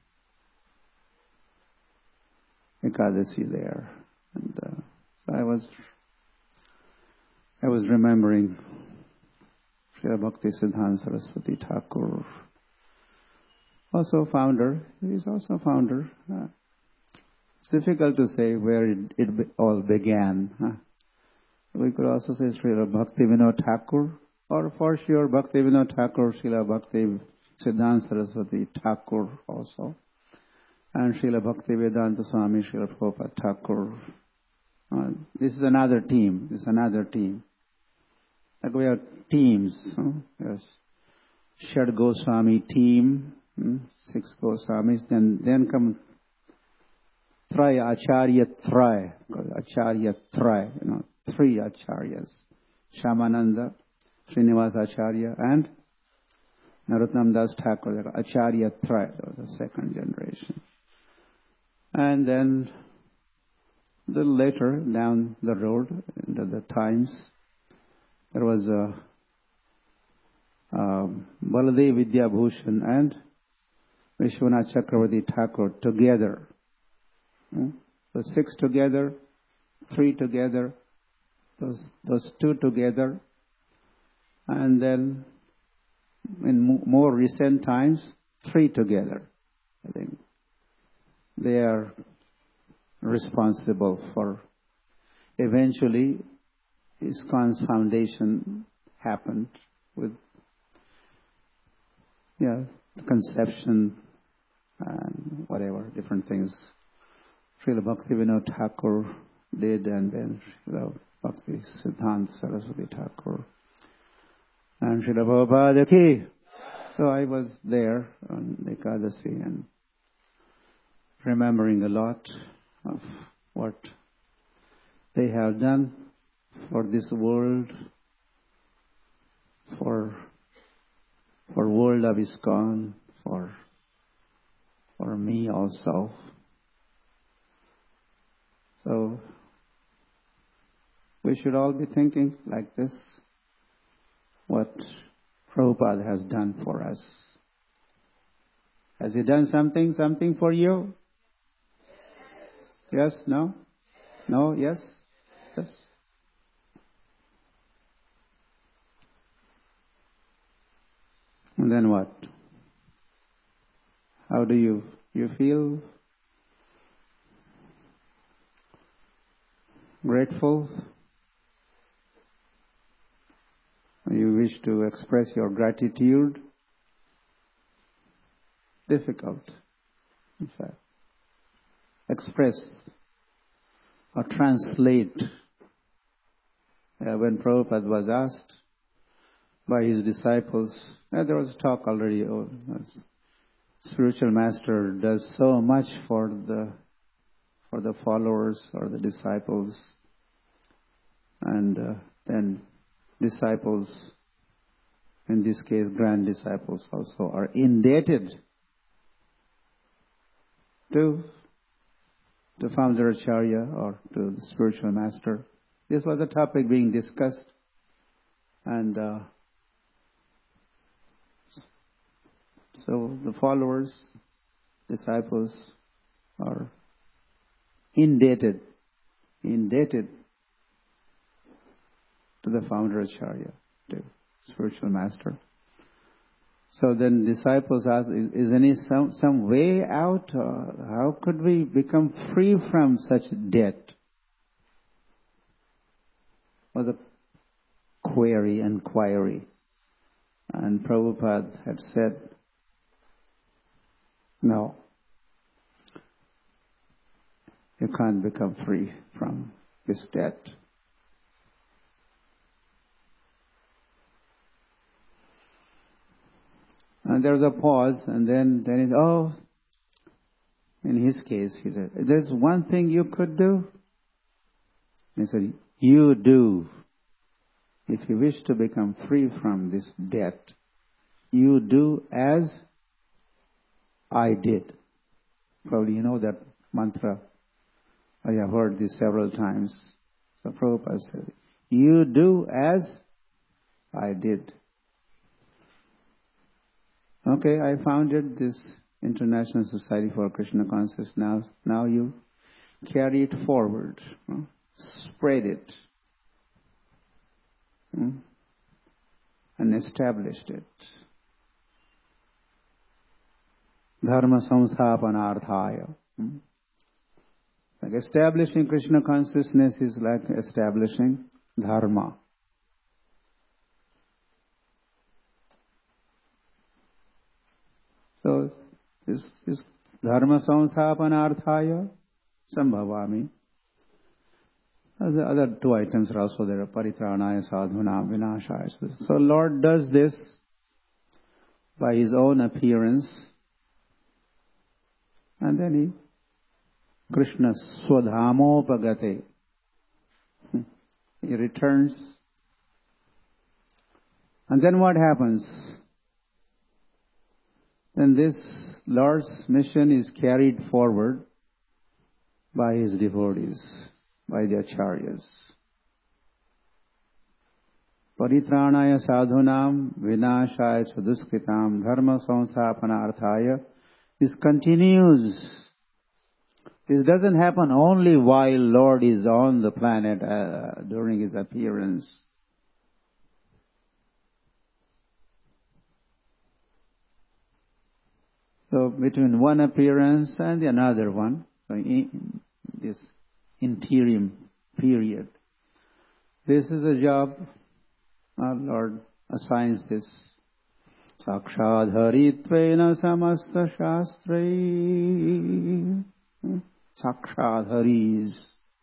Ekadasi there, and I was remembering Srila Bhaktisiddhanta Saraswati Thakur, also founder. He's also founder. It's difficult to say where it all began. We could also say Srila Bhaktivinoda Thakur, or for sure Bhaktivinoda Thakur, Srila Bhaktisiddhanta Saraswati Thakur also, and Srila Bhaktivedanta Swami, Srila Prabhupada Thakur. This is another team. Like we have teams. Yes. Shad Goswami team, 6 Goswamis. Then come Acharya Tray, 3 Acharyas. Shamananda, Srinivasa Acharya, and Narottam Das Thakur, Acharya Tray, that was the second generation. And then a little later, down the road, into the times, there was Baladev Vidyabhushan and Vishwanath Chakravarti Thakur together. The 6 together, 3 together, those 2 together, and then in more recent times, 3 together. I think they are responsible for eventually ISKCON's foundation happened with the conception and whatever, different things Srila Bhaktivinoda Thakur did, and then Srila Bhaktisiddhanta Saraswati Thakur and Srila Prabhupada Ki. So I was there on Ekadasi and remembering a lot of what they have done for this world, for world of ISKCON, for me also. So we should all be thinking like this, what Prabhupada has done for us. Has he done something for you? Yes? No? No? Yes? Yes? And then what? How do you feel? Grateful? You wish to express your gratitude? Difficult, in fact. Express or translate. When Prabhupada was asked by his disciples, there was talk already. Spiritual master does so much for the followers or the disciples, and then disciples, in this case grand disciples also, are indebted to the founder Acharya or to the spiritual master. This was a topic being discussed, and so the followers, disciples, are indebted to the founder Acharya, the spiritual master. So then disciples asked, is any some way out? How could we become free from such debt? Was a inquiry. And Prabhupada had said, no, you can't become free from this debt. And there was a pause, and then in his case, he said, there's one thing you could do. He said, you do. If you wish to become free from this debt, you do as I did. Probably you know that mantra. I have heard this several times. So Prabhupada said, you do as I did. Okay, I founded this International Society for Krishna Consciousness. Now you carry it forward. Spread it. And established it. Dharma samsthapanarthaya. Like establishing Krishna consciousness is like establishing dharma. So this dharma samsthapanarthaya sambhavami. The other two items are also there. Paritranaya sadhunam vinashaya. So Lord does this by His own appearance. And then Krishna swadhamopagate. He returns. And then what happens? Then this Lord's mission is carried forward by His devotees, by the acharyas. Paritranaya sadhunam vinashaya saduskritam dharma samsthapanarthaya. This continues. This doesn't happen only while Lord is on the planet during His appearance. So between one appearance and another one, so in this interim period, this is a job our Lord assigns this. Sakshad haritvena samasta shastrai. Sakshad haris.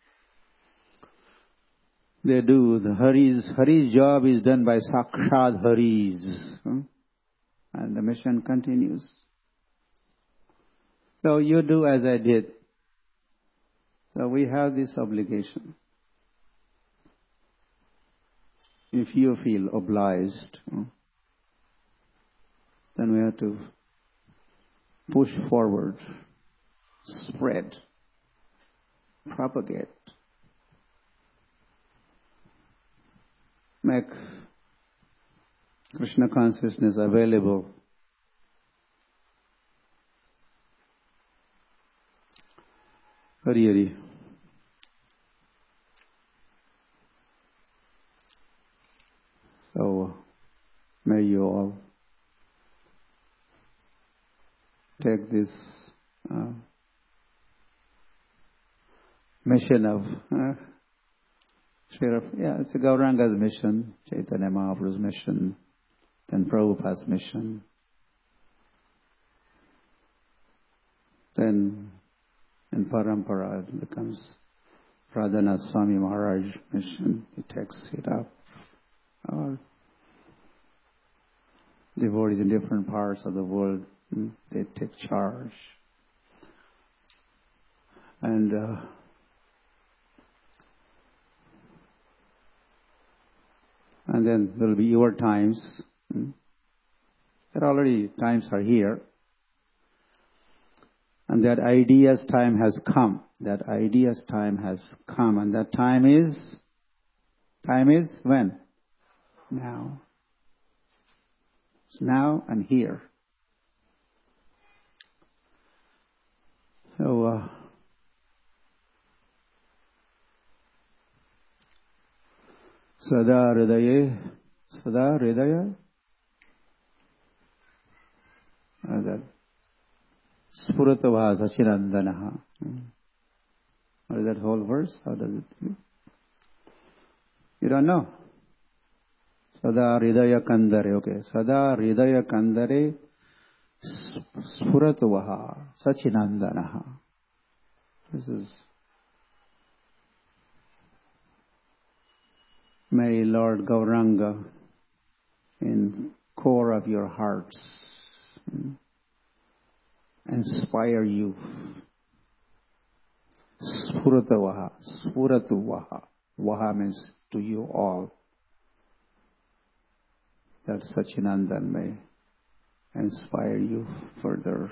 They do the Hari's job is done by Sakshad haris. And the mission continues. So you do as I did. So we have this obligation. If you feel obliged, then we have to push forward, spread, propagate, make Krishna consciousness available. Hari Hari. So, may you all take this mission of it's Gauranga's mission, Chaitanya Mahaprabhu's mission, then Prabhupada's mission, then in Parampara it becomes Radhanath Swami Maharaj's mission. He takes it up. Or devotees in different parts of the world, they take charge. And then there will be your times. There already times are here. And that idea's time has come. That idea's time has come. And that time is when? Now. It's now and here. So, Sada Hridaya. That Spuratava Sachinandanaha. What is that whole verse? How does it? You don't know? Sada Hridaya Kandare. Okay. Sada Hridaya Kandare Spuratavaha Sachinandanaha. This is. May Lord Gauranga in core of your hearts inspire you. Spuratavaha. Spuratuvaha. Vaha means to you all. That Sachinandan may inspire you further.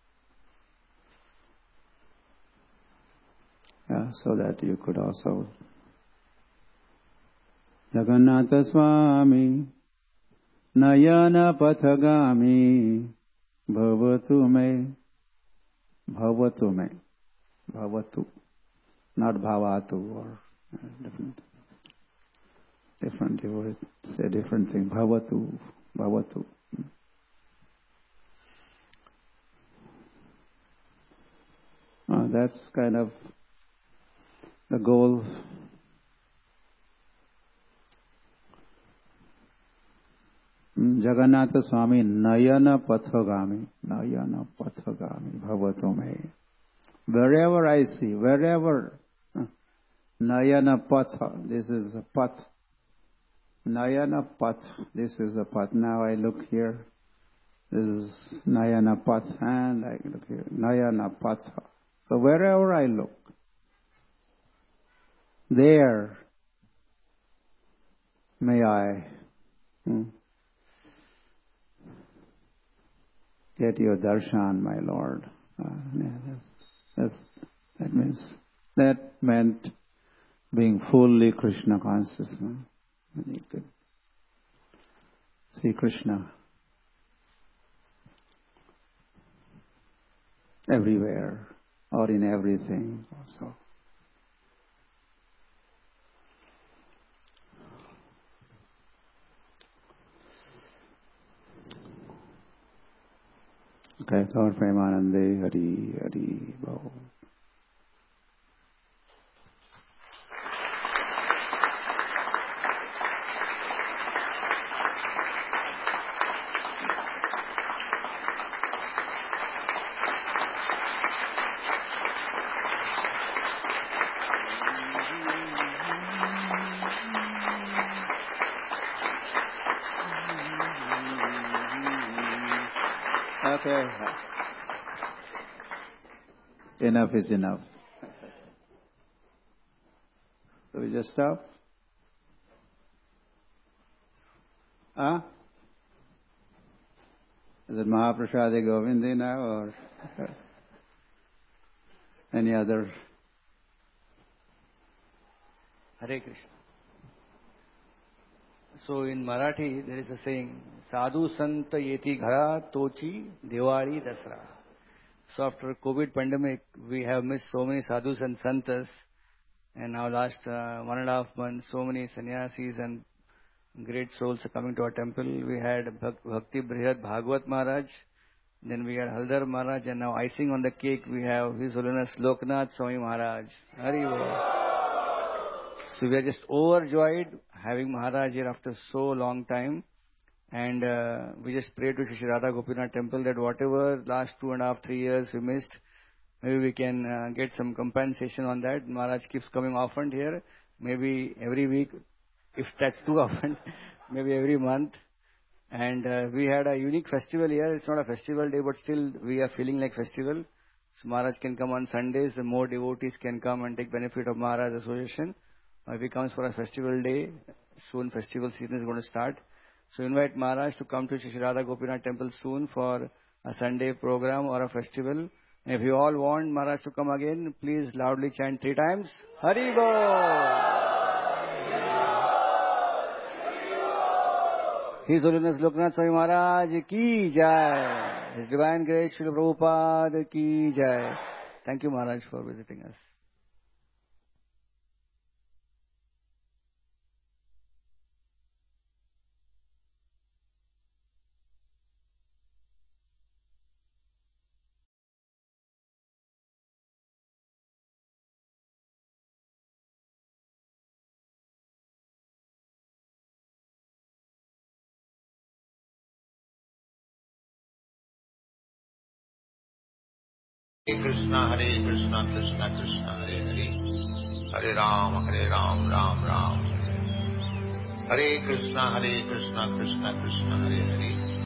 Yeah, so that you could also Jagannatha Swami Nayana Pathagami Bhavatu me Bhavatu, not Bhavatu or different you would say different thing. Bhavatu. That's kind of the goal. Jagannatha Swami Nayana Pathagami Bhavatu me. Wherever I see, Nayana Patha, this is a path. Nayana Path, this is a path. Now I look here, this is Nayana Path, and I look here, Nayana Patha. So wherever I look, there may I get your darshan, my Lord. That meant being fully Krishna conscious. And you could see Krishna everywhere or in everything also. Okay, Lord Premanande, Hari Bol. Okay. Enough is enough. So we just stop? Huh? Is it Mahaprasadi Govindi now or any other? Hare Krishna. So in Marathi there is a saying, Sadhu Sant Yeti Ghara Tochi Diwali Dasra. So after COVID pandemic, we have missed so many sadhus and santas, and now last 1.5 months, so many sannyasis and great souls are coming to our temple. We had Bhakti Brihad Bhagwat Maharaj, then we had Haldar Maharaj, and now icing on the cake we have His Holiness Loknath Swami Maharaj. Hari Bol. So we are just overjoyed having Maharaj here after so long time. And we just pray to Shri Radha Gopinath Temple that whatever last 2.5, 3 years we missed, maybe we can get some compensation on that. Maharaj keeps coming often here, maybe every week, if that's too often, maybe every month. And we had a unique festival here. It's not a festival day, but still we are feeling like festival. So Maharaj can come on Sundays, the more devotees can come and take benefit of Maharaj Association. If he comes for a festival day, soon festival season is going to start. So invite Maharaj to come to Shri Radha Gopinath Temple soon for a Sunday program or a festival. And if you all want Maharaj to come again, please loudly chant 3 times. Hari Bol! His Holiness Loknath Swami Maharaj ki jai. His Divine Grace Srila Prabhupada ki jai. Thank you Maharaj for visiting us. Hare Krishna, Krishna Krishna, Hare Hare, Hare Ram, Ram Ram, Hare Hare Krishna, Krishna Krishna, Hare Hare,